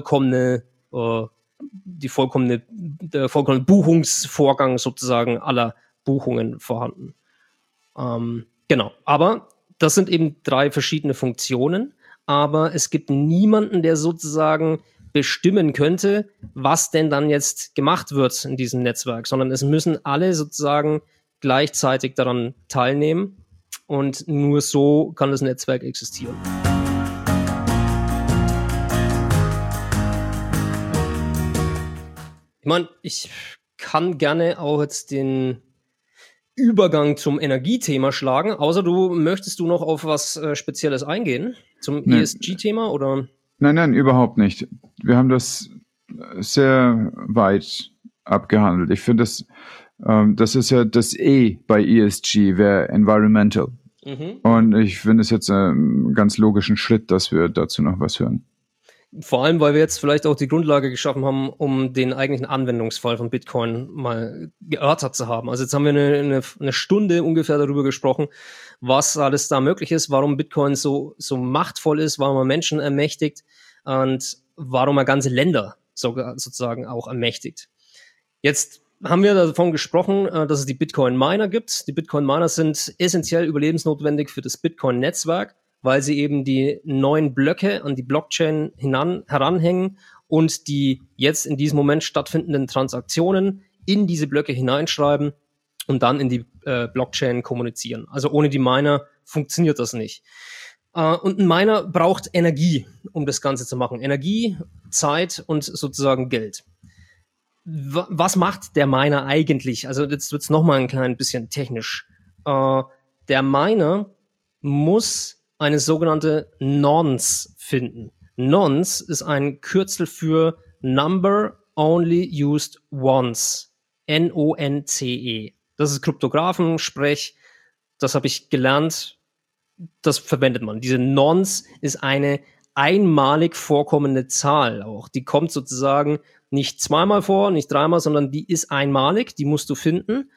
der vollkommene Buchungsvorgang sozusagen aller Buchungen vorhanden. Genau. Aber das sind eben 3 verschiedene Funktionen. Aber es gibt niemanden, der sozusagen bestimmen könnte, was denn dann jetzt gemacht wird in diesem Netzwerk, sondern es müssen alle sozusagen gleichzeitig daran teilnehmen. Und nur so kann das Netzwerk existieren. Ich meine, ich kann gerne auch jetzt den Übergang zum Energiethema schlagen, außer möchtest du noch auf was Spezielles eingehen? Zum ESG-Thema oder? Nein, überhaupt nicht. Wir haben das sehr weit abgehandelt. Ich finde, das ist ja das E bei ESG, wäre Environmental. Und ich finde es jetzt einen ganz logischen Schritt, dass wir dazu noch was hören. Vor allem, weil wir jetzt vielleicht auch die Grundlage geschaffen haben, um den eigentlichen Anwendungsfall von Bitcoin mal geörtert zu haben. Also jetzt haben wir eine Stunde ungefähr darüber gesprochen, was alles da möglich ist, warum Bitcoin so machtvoll ist, warum er Menschen ermächtigt und warum er ganze Länder sogar sozusagen auch ermächtigt. Jetzt haben wir davon gesprochen, dass es die Bitcoin-Miner gibt. Die Bitcoin-Miner sind essentiell überlebensnotwendig für das Bitcoin-Netzwerk, weil sie eben die neuen Blöcke an die Blockchain heranhängen und die jetzt in diesem Moment stattfindenden Transaktionen in diese Blöcke hineinschreiben und dann in die Blockchain kommunizieren. Also ohne die Miner funktioniert das nicht. Und ein Miner braucht Energie, um das Ganze zu machen. Energie, Zeit und sozusagen Geld. Was macht der Miner eigentlich? Also jetzt wird's noch mal ein klein bisschen technisch. Der Miner muss eine sogenannte Nonce finden. Nonce ist ein Kürzel für Number Only Used Once. N-O-N-C-E. Das ist Kryptographen-Sprech. Das habe ich gelernt. Das verwendet man. Diese Nonce ist eine einmalig vorkommende Zahl auch. Die kommt sozusagen nicht zweimal vor, nicht dreimal, sondern die ist einmalig. Die musst du finden.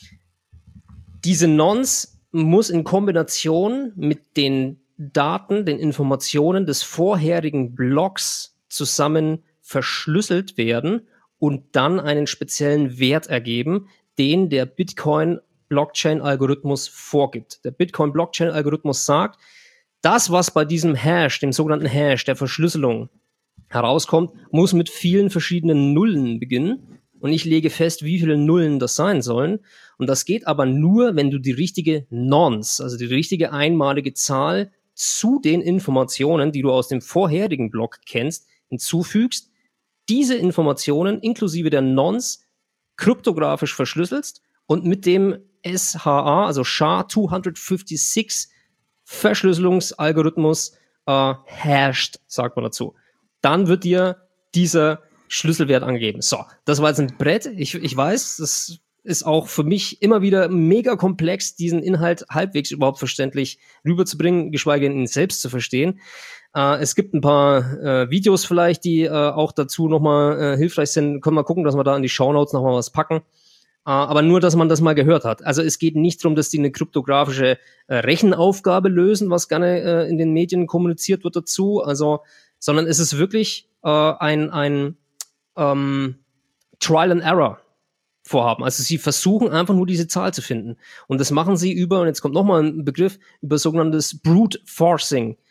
Diese Nonce muss in Kombination mit den Daten, den Informationen des vorherigen Blocks zusammen verschlüsselt werden und dann einen speziellen Wert ergeben, den der Bitcoin-Blockchain-Algorithmus vorgibt. Der Bitcoin-Blockchain-Algorithmus sagt, das, was bei diesem Hash, dem sogenannten Hash der Verschlüsselung herauskommt, muss mit vielen verschiedenen Nullen beginnen. Und ich lege fest, wie viele Nullen das sein sollen. Und das geht aber nur, wenn du die richtige Nonce, also die richtige einmalige Zahl zu den Informationen, die du aus dem vorherigen Block kennst, hinzufügst, diese Informationen inklusive der Nonce kryptografisch verschlüsselst und mit dem SHA, also SHA-256 Verschlüsselungsalgorithmus hashed, sagt man dazu. Dann wird dir dieser Schlüsselwert angegeben. So, das war jetzt ein Brett. Ich weiß, das ist auch für mich immer wieder mega komplex, diesen Inhalt halbwegs überhaupt verständlich rüberzubringen, geschweige denn ihn selbst zu verstehen. Es gibt ein paar Videos vielleicht, die auch dazu nochmal hilfreich sind. Können wir gucken, dass wir da in die Shownotes nochmal was packen. Aber nur, dass man das mal gehört hat. Also es geht nicht darum, dass die eine kryptografische Rechenaufgabe lösen, was gerne in den Medien kommuniziert wird dazu. Also, sondern es ist wirklich ein Trial and Error Vorhaben. Also sie versuchen einfach nur diese Zahl zu finden. Und das machen sie über, und jetzt kommt nochmal ein Begriff, über sogenanntes Brute Forcing.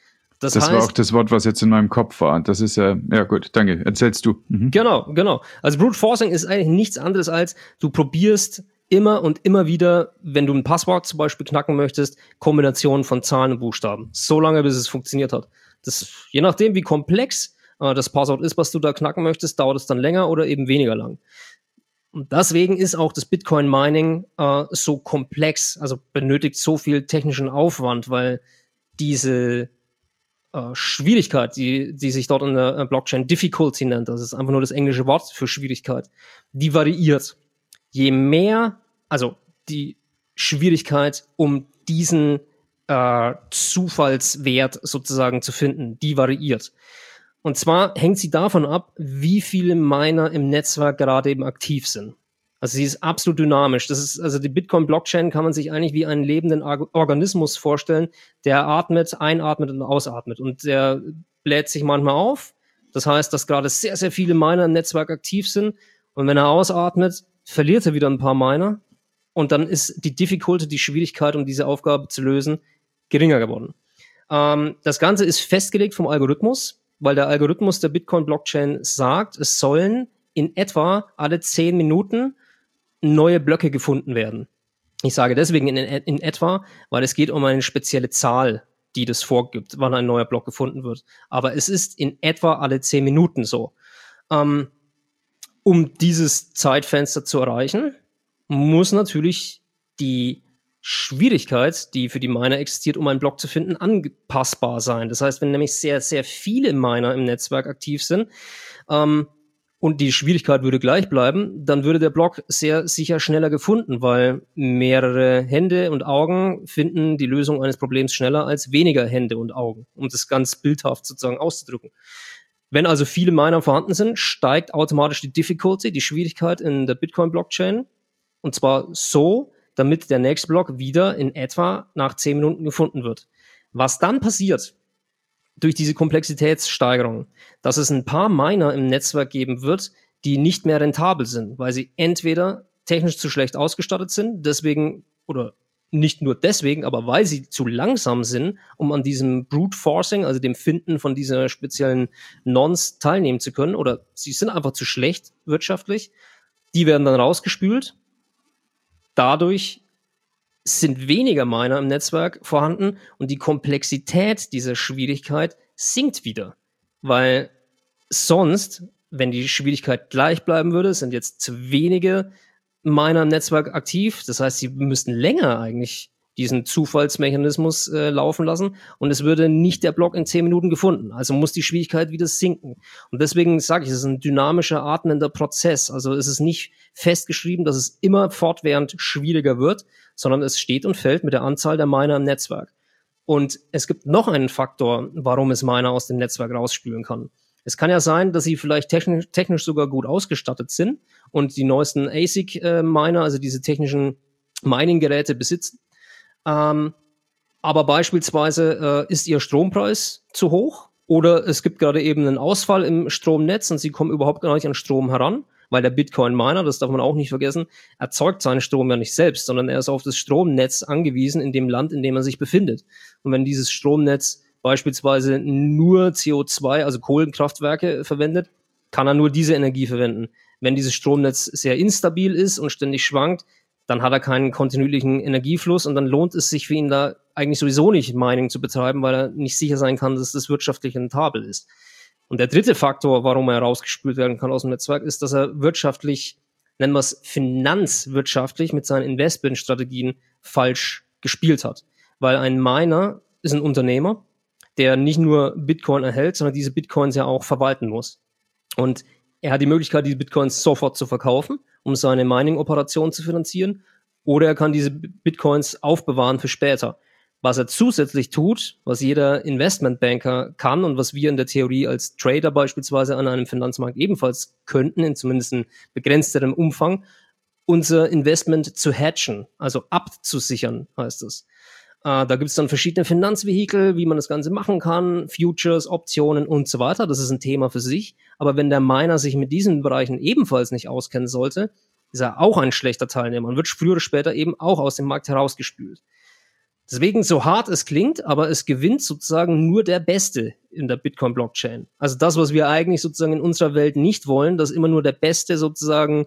Das war auch das Wort, was jetzt in meinem Kopf war. Das ist ja gut, danke. Erzählst du. Genau. Also Brute Forcing ist eigentlich nichts anderes als, du probierst immer und immer wieder, wenn du ein Passwort zum Beispiel knacken möchtest, Kombinationen von Zahlen und Buchstaben. So lange, bis es funktioniert hat. Das, je nachdem, wie komplex das Passwort ist, was du da knacken möchtest, dauert es dann länger oder eben weniger lang. Und deswegen ist auch das Bitcoin-Mining so komplex, also benötigt so viel technischen Aufwand, weil diese Schwierigkeit, die sich dort in der Blockchain Difficulty nennt, das ist einfach nur das englische Wort für Schwierigkeit, die variiert. Je mehr, also die Schwierigkeit, um diesen Zufallswert sozusagen zu finden, die variiert. Und zwar hängt sie davon ab, wie viele Miner im Netzwerk gerade eben aktiv sind. Also sie ist absolut dynamisch. Das ist, also die Bitcoin-Blockchain kann man sich eigentlich wie einen lebenden Organismus vorstellen, der atmet, einatmet und ausatmet. Und der bläht sich manchmal auf. Das heißt, dass gerade sehr, sehr viele Miner im Netzwerk aktiv sind. Und wenn er ausatmet, verliert er wieder ein paar Miner. Und dann ist die Difficulty, die Schwierigkeit, um diese Aufgabe zu lösen, geringer geworden. Das Ganze ist festgelegt vom Algorithmus, weil der Algorithmus der Bitcoin-Blockchain sagt, es sollen in etwa alle 10 Minuten neue Blöcke gefunden werden. Ich sage deswegen in etwa, weil es geht um eine spezielle Zahl, die das vorgibt, wann ein neuer Block gefunden wird. Aber es ist in etwa alle 10 Minuten so. Um dieses Zeitfenster zu erreichen, muss natürlich die Schwierigkeit, die für die Miner existiert, um einen Block zu finden, anpassbar sein. Das heißt, wenn nämlich sehr, sehr viele Miner im Netzwerk aktiv sind, und die Schwierigkeit würde gleich bleiben, dann würde der Block sehr sicher schneller gefunden, weil mehrere Hände und Augen finden die Lösung eines Problems schneller als weniger Hände und Augen, um das ganz bildhaft sozusagen auszudrücken. Wenn also viele Miner vorhanden sind, steigt automatisch die Difficulty, die Schwierigkeit in der Bitcoin-Blockchain, und zwar so, damit der nächste Block wieder in etwa nach 10 Minuten gefunden wird. Was dann passiert, durch diese Komplexitätssteigerung, dass es ein paar Miner im Netzwerk geben wird, die nicht mehr rentabel sind, weil sie entweder technisch zu schlecht ausgestattet sind, deswegen, oder nicht nur deswegen, aber weil sie zu langsam sind, um an diesem Brute Forcing, also dem Finden von dieser speziellen Nonce teilnehmen zu können, oder sie sind einfach zu schlecht wirtschaftlich, die werden dann rausgespült. Dadurch sind weniger Miner im Netzwerk vorhanden und die Komplexität dieser Schwierigkeit sinkt wieder. Weil sonst, wenn die Schwierigkeit gleich bleiben würde, sind jetzt zu wenige Miner im Netzwerk aktiv. Das heißt, sie müssten länger eigentlich diesen Zufallsmechanismus laufen lassen und es würde nicht der Block in 10 Minuten gefunden. Also muss die Schwierigkeit wieder sinken. Und deswegen sage ich, es ist ein dynamischer, atmender Prozess. Also es ist nicht festgeschrieben, dass es immer fortwährend schwieriger wird, sondern es steht und fällt mit der Anzahl der Miner im Netzwerk. Und es gibt noch einen Faktor, warum es Miner aus dem Netzwerk rausspülen kann. Es kann ja sein, dass sie vielleicht technisch sogar gut ausgestattet sind und die neuesten ASIC-Miner, also diese technischen Mining-Geräte besitzen. Aber beispielsweise ist ihr Strompreis zu hoch oder es gibt gerade eben einen Ausfall im Stromnetz und sie kommen überhaupt gar nicht an Strom heran, weil der Bitcoin-Miner, das darf man auch nicht vergessen, erzeugt seinen Strom ja nicht selbst, sondern er ist auf das Stromnetz angewiesen in dem Land, in dem er sich befindet. Und wenn dieses Stromnetz beispielsweise nur CO2, also Kohlenkraftwerke verwendet, kann er nur diese Energie verwenden. Wenn dieses Stromnetz sehr instabil ist und ständig schwankt, dann hat er keinen kontinuierlichen Energiefluss und dann lohnt es sich für ihn da eigentlich sowieso nicht, Mining zu betreiben, weil er nicht sicher sein kann, dass das wirtschaftlich rentabel ist. Und der dritte Faktor, warum er rausgespült werden kann aus dem Netzwerk, ist, dass er wirtschaftlich, nennen wir es finanzwirtschaftlich, mit seinen Investmentstrategien falsch gespielt hat. Weil ein Miner ist ein Unternehmer, der nicht nur Bitcoin erhält, sondern diese Bitcoins ja auch verwalten muss. Und er hat die Möglichkeit, diese Bitcoins sofort zu verkaufen, um seine Mining-Operation zu finanzieren, oder er kann diese Bitcoins aufbewahren für später. Was er zusätzlich tut, was jeder Investmentbanker kann und was wir in der Theorie als Trader beispielsweise an einem Finanzmarkt ebenfalls könnten, in zumindest in begrenzterem Umfang, unser Investment zu hedgen, also abzusichern, heißt es. Da gibt es dann verschiedene Finanzvehikel, wie man das Ganze machen kann, Futures, Optionen und so weiter. Das ist ein Thema für sich. Aber wenn der Miner sich mit diesen Bereichen ebenfalls nicht auskennen sollte, ist er auch ein schlechter Teilnehmer und wird früher oder später eben auch aus dem Markt herausgespült. Deswegen, so hart es klingt, aber es gewinnt sozusagen nur der Beste in der Bitcoin-Blockchain. Also das, was wir eigentlich sozusagen in unserer Welt nicht wollen, dass immer nur der Beste sozusagen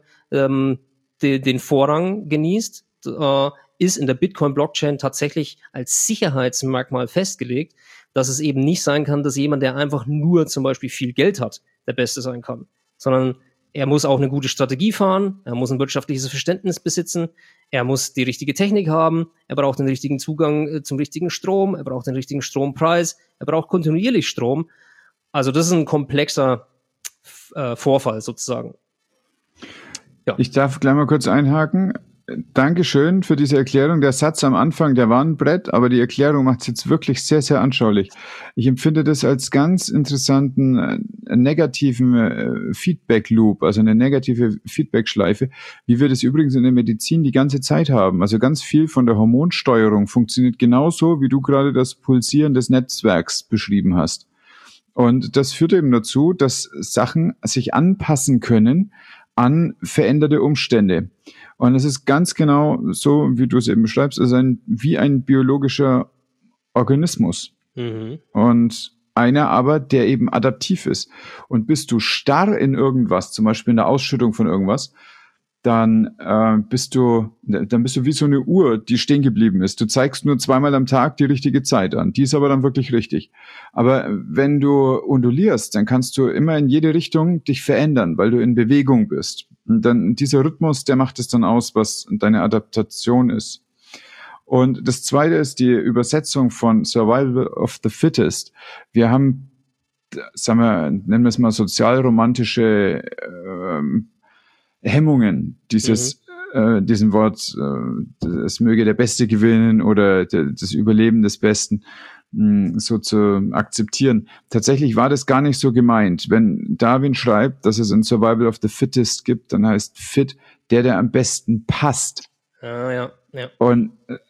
den Vorrang genießt, ist in der Bitcoin-Blockchain tatsächlich als Sicherheitsmerkmal festgelegt, dass es eben nicht sein kann, dass jemand, der einfach nur zum Beispiel viel Geld hat, der Beste sein kann, sondern er muss auch eine gute Strategie fahren, er muss ein wirtschaftliches Verständnis besitzen, er muss die richtige Technik haben, er braucht den richtigen Zugang zum richtigen Strom, er braucht den richtigen Strompreis, er braucht kontinuierlich Strom. Also das ist ein komplexer Vorfall sozusagen. Ja. Ich darf gleich mal kurz einhaken. Dankeschön für diese Erklärung. Der Satz am Anfang, der war ein Brett, aber die Erklärung macht es jetzt wirklich sehr, sehr anschaulich. Ich empfinde das als ganz interessanten negativen Feedback-Loop, also eine negative Feedback-Schleife, wie wir das übrigens in der Medizin die ganze Zeit haben. Also ganz viel von der Hormonsteuerung funktioniert genauso, wie du gerade das Pulsieren des Netzwerks beschrieben hast. Und das führt eben dazu, dass Sachen sich anpassen können an veränderte Umstände. Und es ist ganz genau so, wie du es eben beschreibst, also wie ein biologischer Organismus. Mhm. Und einer aber, der eben adaptiv ist. Und bist du starr in irgendwas, zum Beispiel in der Ausschüttung von irgendwas, dann bist du wie so eine Uhr, die stehen geblieben ist. Du zeigst nur 2-mal am Tag die richtige Zeit an. Die ist aber dann wirklich richtig. Aber wenn du undulierst, dann kannst du immer in jede Richtung dich verändern, weil du in Bewegung bist. Und dann dieser Rhythmus, der macht es dann aus, was deine Adaptation ist. Und das Zweite ist die Übersetzung von Survival of the Fittest. Wir haben, nennen wir es mal sozialromantische Hemmungen, diesem Wort, es möge der Beste gewinnen oder das Überleben des Besten so zu akzeptieren. Tatsächlich war das gar nicht so gemeint. Wenn Darwin schreibt, dass es ein Survival of the Fittest gibt, dann heißt fit der am besten passt. Ja. Und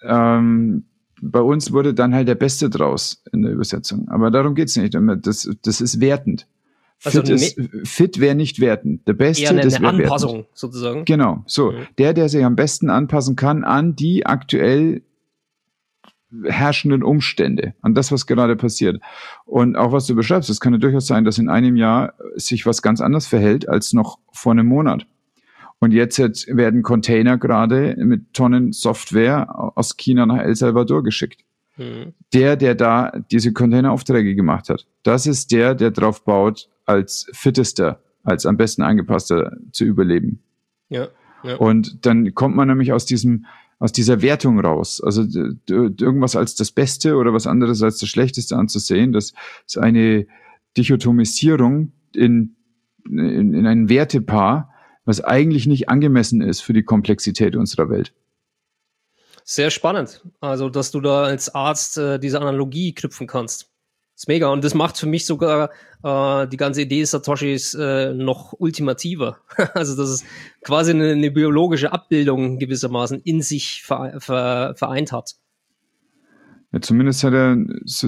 bei uns wurde dann halt der Beste draus in der Übersetzung. Aber darum geht's nicht. Das ist wertend. Also fit wäre nicht wertend. Der Beste, eher das wäre Anpassung wertend. Sozusagen. Genau, so. Mhm. Der sich am besten anpassen kann an die aktuell herrschenden Umstände, an das, was gerade passiert. Und auch was du beschreibst, es kann ja durchaus sein, dass in einem Jahr sich was ganz anders verhält als noch vor einem Monat. Und jetzt werden Container gerade mit Tonnen Software aus China nach El Salvador geschickt. Mhm. Der da diese Containeraufträge gemacht hat, das ist der drauf baut, als fittester, als am besten angepasster zu überleben. Ja. Und dann kommt man nämlich aus dieser Wertung raus. Also irgendwas als das Beste oder was anderes als das Schlechteste anzusehen, das ist eine Dichotomisierung in ein Wertepaar, was eigentlich nicht angemessen ist für die Komplexität unserer Welt. Sehr spannend. Also, dass du da als Arzt diese Analogie knüpfen kannst. Das ist mega. Und das macht für mich sogar die ganze Idee Satoshis noch ultimativer. Also, dass es quasi eine biologische Abbildung gewissermaßen in sich vereint hat. Ja, zumindest hat er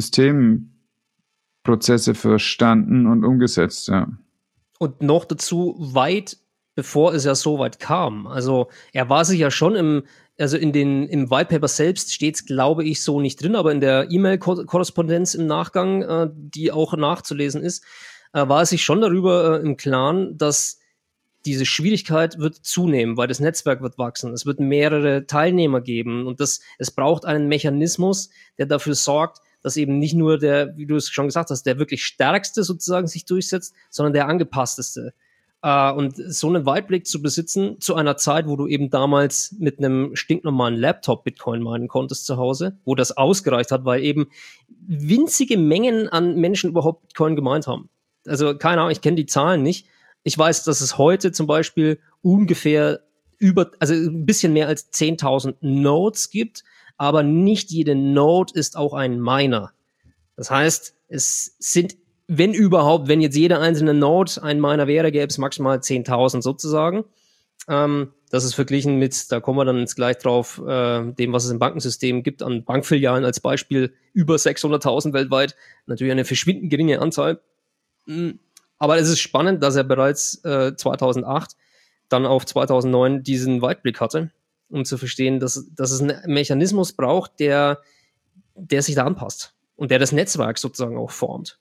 Systemprozesse verstanden und umgesetzt, ja. Und noch dazu weit bevor es ja so weit kam. Also, er war sich ja schon im White Paper selbst steht's, glaube ich, so nicht drin, aber in der E-Mail-Korrespondenz im Nachgang, die auch nachzulesen ist, war es sich schon darüber im Klaren, dass diese Schwierigkeit wird zunehmen, weil das Netzwerk wird wachsen. Es wird mehrere Teilnehmer geben und es braucht einen Mechanismus, der dafür sorgt, dass eben nicht nur der, wie du es schon gesagt hast, der wirklich Stärkste sozusagen sich durchsetzt, sondern der Angepassteste. Und so einen Weitblick zu besitzen zu einer Zeit, wo du eben damals mit einem stinknormalen Laptop Bitcoin meinen konntest zu Hause, wo das ausgereicht hat, weil eben winzige Mengen an Menschen überhaupt Bitcoin gemeint haben. Also keine Ahnung, ich kenne die Zahlen nicht. Ich weiß, dass es heute zum Beispiel ungefähr ein bisschen mehr als 10.000 Nodes gibt, aber nicht jede Node ist auch ein Miner. Das heißt, es sind wenn jetzt jede einzelne Node ein Miner wäre, gäbe es maximal 10.000 sozusagen. Das ist verglichen mit, da kommen wir dann jetzt gleich drauf, dem, was es im Bankensystem gibt, an Bankfilialen als Beispiel, über 600.000 weltweit. Natürlich eine verschwindend geringe Anzahl. Aber es ist spannend, dass er bereits 2008 dann auf 2009 diesen Weitblick hatte, um zu verstehen, dass es einen Mechanismus braucht, der der sich da anpasst und der das Netzwerk sozusagen auch formt.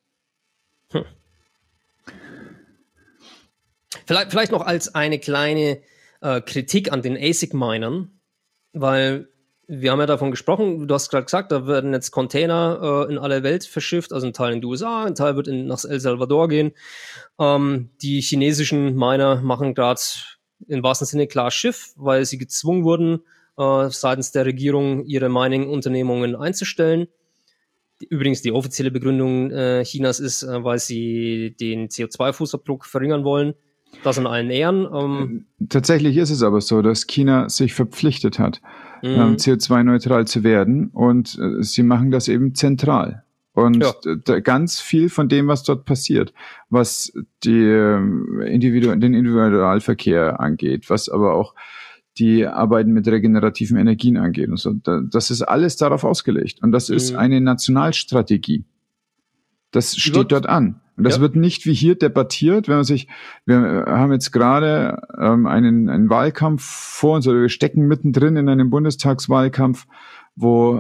Vielleicht noch als eine kleine Kritik an den ASIC-Minern, weil wir haben ja davon gesprochen, du hast gerade gesagt, da werden jetzt Container in alle Welt verschifft, also ein Teil in die USA, ein Teil wird nach El Salvador gehen. Die chinesischen Miner machen gerade im wahrsten Sinne klar Schiff, weil sie gezwungen wurden, seitens der Regierung ihre Mining-Unternehmungen einzustellen. Übrigens die offizielle Begründung Chinas ist, weil sie den CO2-Fußabdruck verringern wollen. Das in allen Ehren. Tatsächlich ist es aber so, dass China sich verpflichtet hat, CO2-neutral zu werden und sie machen das eben zentral. Und ganz viel von dem, was dort passiert, was den Individualverkehr angeht, was aber auch die Arbeiten mit regenerativen Energien angeht und so, das ist alles darauf ausgelegt. Und das ist eine Nationalstrategie. Das steht dort an. Und das wird nicht wie hier debattiert, wir haben jetzt gerade einen Wahlkampf vor uns, oder wir stecken mittendrin in einem Bundestagswahlkampf, wo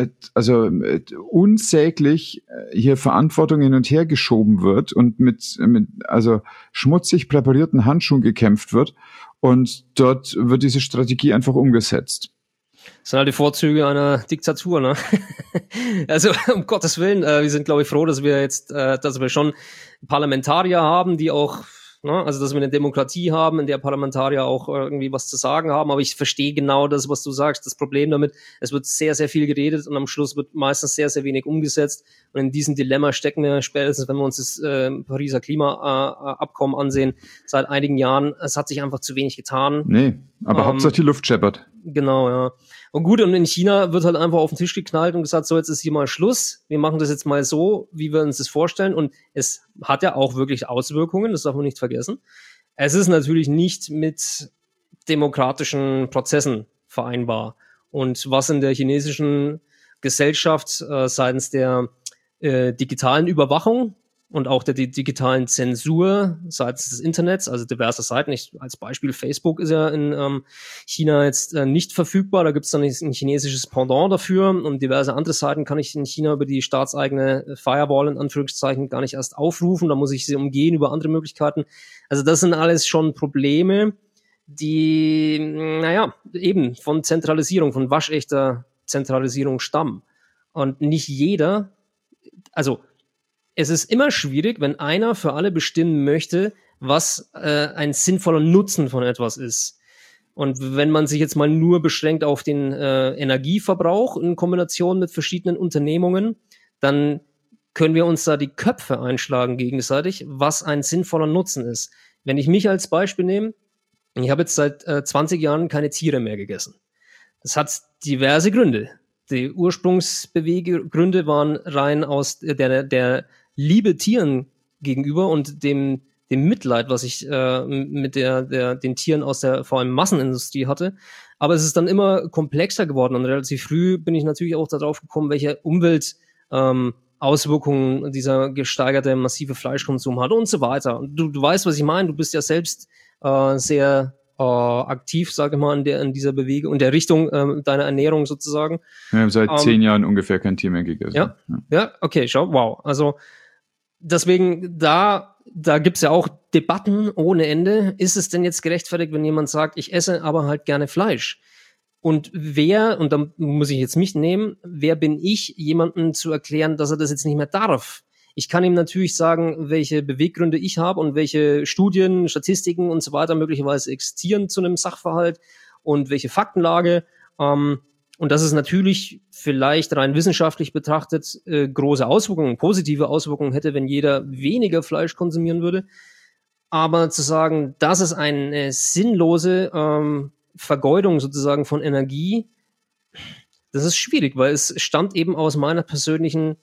unsäglich hier Verantwortung hin und her geschoben wird und mit schmutzig präparierten Handschuhen gekämpft wird. Und dort wird diese Strategie einfach umgesetzt. Das sind halt die Vorzüge einer Diktatur, ne? Also, um Gottes Willen, wir sind, glaube ich, froh, dass wir schon Parlamentarier haben, die auch, ne, also, dass wir eine Demokratie haben, in der Parlamentarier auch irgendwie was zu sagen haben. Aber ich verstehe genau das, was du sagst. Das Problem damit, es wird sehr, sehr viel geredet und am Schluss wird meistens sehr, sehr wenig umgesetzt. Und in diesem Dilemma stecken wir spätestens, wenn wir uns das Pariser Klimaabkommen ansehen, seit einigen Jahren. Es hat sich einfach zu wenig getan. Nee, aber Hauptsache die Luft scheppert. Genau, ja. Und gut, und in China wird halt einfach auf den Tisch geknallt und gesagt, so, jetzt ist hier mal Schluss. Wir machen das jetzt mal so, wie wir uns das vorstellen. Und es hat ja auch wirklich Auswirkungen, das darf man nicht vergessen. Es ist natürlich nicht mit demokratischen Prozessen vereinbar. Und was in der chinesischen Gesellschaft seitens der digitalen Überwachung und auch der digitalen Zensur seitens des Internets, also diverse Seiten. Als Beispiel Facebook ist ja in China jetzt nicht verfügbar. Da gibt es dann ein chinesisches Pendant dafür. Und diverse andere Seiten kann ich in China über die staatseigene Firewall in Anführungszeichen gar nicht erst aufrufen. Da muss ich sie umgehen über andere Möglichkeiten. Also das sind alles schon Probleme, die, eben von Zentralisierung, von waschechter Zentralisierung stammen. Und nicht jeder, also es ist immer schwierig, wenn einer für alle bestimmen möchte, was ein sinnvoller Nutzen von etwas ist. Und wenn man sich jetzt mal nur beschränkt auf den Energieverbrauch in Kombination mit verschiedenen Unternehmungen, dann können wir uns da die Köpfe einschlagen gegenseitig, was ein sinnvoller Nutzen ist. Wenn ich mich als Beispiel nehme, ich habe jetzt seit 20 Jahren keine Tiere mehr gegessen. Das hat diverse Gründe. Die Ursprungsbeweggründe waren rein aus der Liebe Tieren gegenüber und dem Mitleid, was ich mit den Tieren aus der vor allem Massenindustrie hatte. Aber es ist dann immer komplexer geworden und relativ früh bin ich natürlich auch darauf gekommen, welche Umweltauswirkungen dieser gesteigerte massive Fleischkonsum hat und so weiter. Und du weißt, was ich meine. Du bist ja selbst sehr aktiv, sage ich mal, in dieser Bewegung, in der Richtung deiner Ernährung sozusagen. Wir haben seit 10 Jahren ungefähr kein Tier mehr gegessen. Ja, okay, schau, wow. Also deswegen, da gibt's ja auch Debatten ohne Ende. Ist es denn jetzt gerechtfertigt, wenn jemand sagt, ich esse aber halt gerne Fleisch? Und und da muss ich jetzt mich nehmen, wer bin ich, jemandem zu erklären, dass er das jetzt nicht mehr darf? Ich kann ihm natürlich sagen, welche Beweggründe ich habe und welche Studien, Statistiken und so weiter möglicherweise existieren zu einem Sachverhalt und welche Faktenlage. Und dass es natürlich vielleicht rein wissenschaftlich betrachtet große Auswirkungen, positive Auswirkungen hätte, wenn jeder weniger Fleisch konsumieren würde. Aber zu sagen, das ist eine sinnlose Vergeudung sozusagen von Energie, das ist schwierig, weil es stammt eben aus meiner persönlichen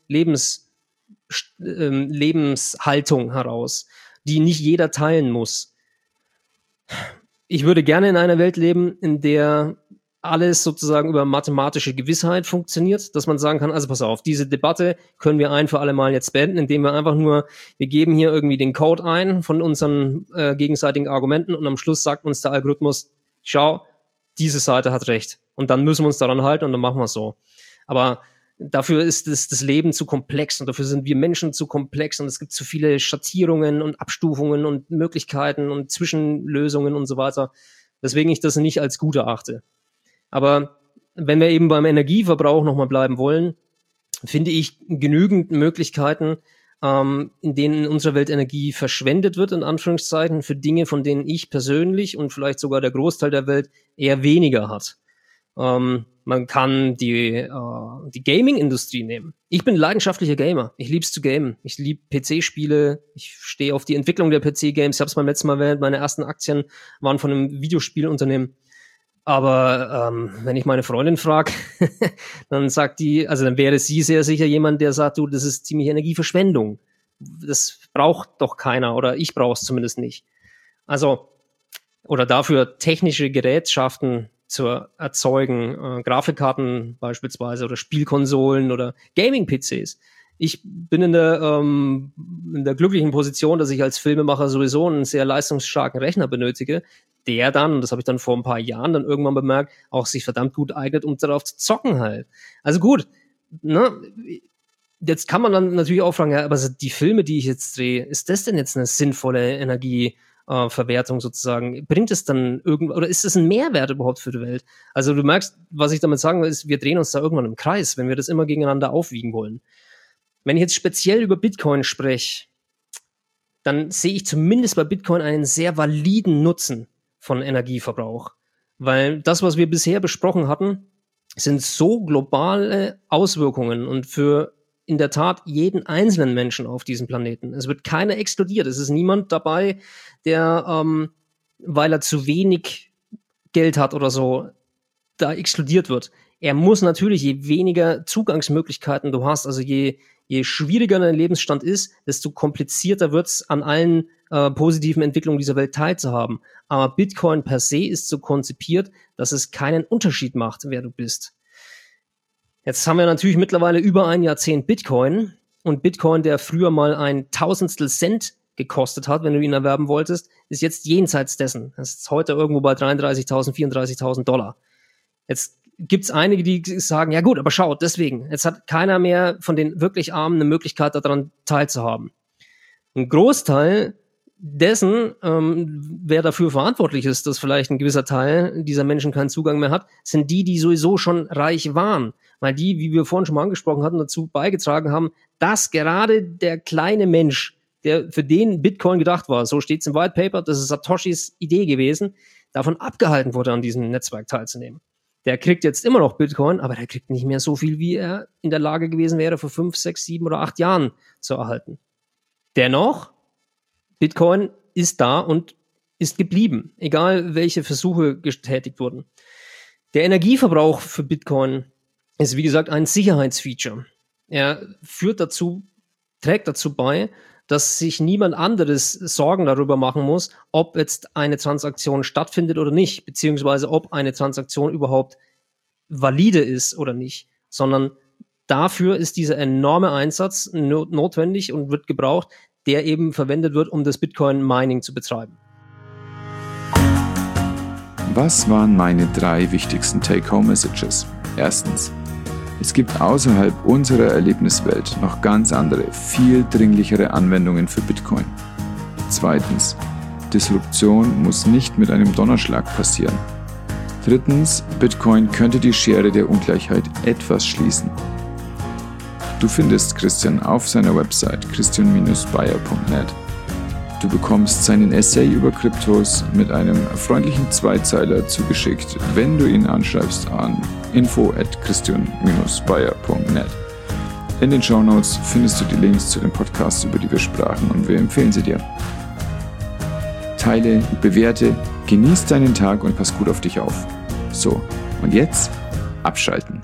Lebenshaltung heraus, die nicht jeder teilen muss. Ich würde gerne in einer Welt leben, in der alles sozusagen über mathematische Gewissheit funktioniert, dass man sagen kann, also pass auf, diese Debatte können wir ein für alle Mal jetzt beenden, indem wir einfach nur, wir geben hier irgendwie den Code ein von unseren gegenseitigen Argumenten und am Schluss sagt uns der Algorithmus, schau, diese Seite hat recht. Und dann müssen wir uns daran halten und dann machen wir es so. Aber dafür ist das Leben zu komplex und dafür sind wir Menschen zu komplex und es gibt zu viele Schattierungen und Abstufungen und Möglichkeiten und Zwischenlösungen und so weiter, weswegen ich das nicht als gut erachte. Aber wenn wir eben beim Energieverbrauch nochmal bleiben wollen, finde ich genügend Möglichkeiten, in denen in unserer Welt Energie verschwendet wird, in Anführungszeichen, für Dinge, von denen ich persönlich und vielleicht sogar der Großteil der Welt eher weniger hat. Man kann die Gaming-Industrie nehmen. Ich bin leidenschaftlicher Gamer. Ich liebe es zu gamen. Ich liebe PC-Spiele. Ich stehe auf die Entwicklung der PC-Games. Ich habe es beim letzten Mal erwähnt, meine ersten Aktien waren von einem Videospielunternehmen. Aber wenn ich meine Freundin frage, dann sagt die, also dann wäre sie sehr sicher jemand, der sagt, du, das ist ziemlich Energieverschwendung. Das braucht doch keiner oder ich brauche es zumindest nicht. Also, oder dafür technische Gerätschaften zu erzeugen, Grafikkarten beispielsweise oder Spielkonsolen oder Gaming-PCs. Ich bin in der glücklichen Position, dass ich als Filmemacher sowieso einen sehr leistungsstarken Rechner benötige, der dann, und das habe ich dann vor ein paar Jahren dann irgendwann bemerkt, auch sich verdammt gut eignet, um darauf zu zocken halt. Also gut, ne, jetzt kann man dann natürlich auch fragen, ja, aber die Filme, die ich jetzt drehe, ist das denn jetzt eine sinnvolle Energieverwertung sozusagen? Bringt es dann oder ist es ein Mehrwert überhaupt für die Welt? Also du merkst, was ich damit sagen will, ist, wir drehen uns da irgendwann im Kreis, wenn wir das immer gegeneinander aufwiegen wollen. Wenn ich jetzt speziell über Bitcoin spreche, dann sehe ich zumindest bei Bitcoin einen sehr validen Nutzen von Energieverbrauch. Weil das, was wir bisher besprochen hatten, sind so globale Auswirkungen und für in der Tat jeden einzelnen Menschen auf diesem Planeten. Es wird keiner exkludiert. Es ist niemand dabei, der, weil er zu wenig Geld hat oder so, da exkludiert wird. Er muss natürlich, je weniger Zugangsmöglichkeiten du hast, also je schwieriger dein Lebensstand ist, desto komplizierter wird's, an allen positiven Entwicklungen dieser Welt teilzuhaben. Aber Bitcoin per se ist so konzipiert, dass es keinen Unterschied macht, wer du bist. Jetzt haben wir natürlich mittlerweile über ein Jahrzehnt Bitcoin. Und Bitcoin, der früher mal ein Tausendstel Cent gekostet hat, wenn du ihn erwerben wolltest, ist jetzt jenseits dessen. Das ist heute irgendwo bei 33.000, 34.000 $. Jetzt gibt's einige, die sagen, ja gut, aber schau, deswegen, jetzt hat keiner mehr von den wirklich Armen eine Möglichkeit, daran teilzuhaben. Ein Großteil dessen, wer dafür verantwortlich ist, dass vielleicht ein gewisser Teil dieser Menschen keinen Zugang mehr hat, sind die sowieso schon reich waren. Weil die, wie wir vorhin schon mal angesprochen hatten, dazu beigetragen haben, dass gerade der kleine Mensch, der für den Bitcoin gedacht war, so steht's im White Paper, das ist Satoshis Idee gewesen, davon abgehalten wurde, an diesem Netzwerk teilzunehmen. Der kriegt jetzt immer noch Bitcoin, aber der kriegt nicht mehr so viel, wie er in der Lage gewesen wäre, vor 5, 6, 7 oder 8 Jahren zu erhalten. Dennoch, Bitcoin ist da und ist geblieben, egal welche Versuche getätigt wurden. Der Energieverbrauch für Bitcoin ist, wie gesagt, ein Sicherheitsfeature. Er trägt dazu bei, dass sich niemand anderes Sorgen darüber machen muss, ob jetzt eine Transaktion stattfindet oder nicht, beziehungsweise ob eine Transaktion überhaupt valide ist oder nicht, sondern dafür ist dieser enorme Einsatz notwendig und wird gebraucht, der eben verwendet wird, um das Bitcoin-Mining zu betreiben. Was waren meine 3 wichtigsten Take-Home-Messages? Erstens: Es gibt außerhalb unserer Erlebniswelt noch ganz andere, viel dringlichere Anwendungen für Bitcoin. Zweitens: Disruption muss nicht mit einem Donnerschlag passieren. Drittens: Bitcoin könnte die Schere der Ungleichheit etwas schließen. Du findest Christian auf seiner Website christian-beyer.net. Du bekommst seinen Essay über Kryptos mit einem freundlichen Zweizeiler zugeschickt, wenn du ihn anschreibst an info@christian-beyer.net. In den Shownotes findest du die Links zu den Podcasts, über die wir sprachen, und wir empfehlen sie dir. Teile, bewerte, genieß deinen Tag und pass gut auf dich auf. So, und jetzt abschalten.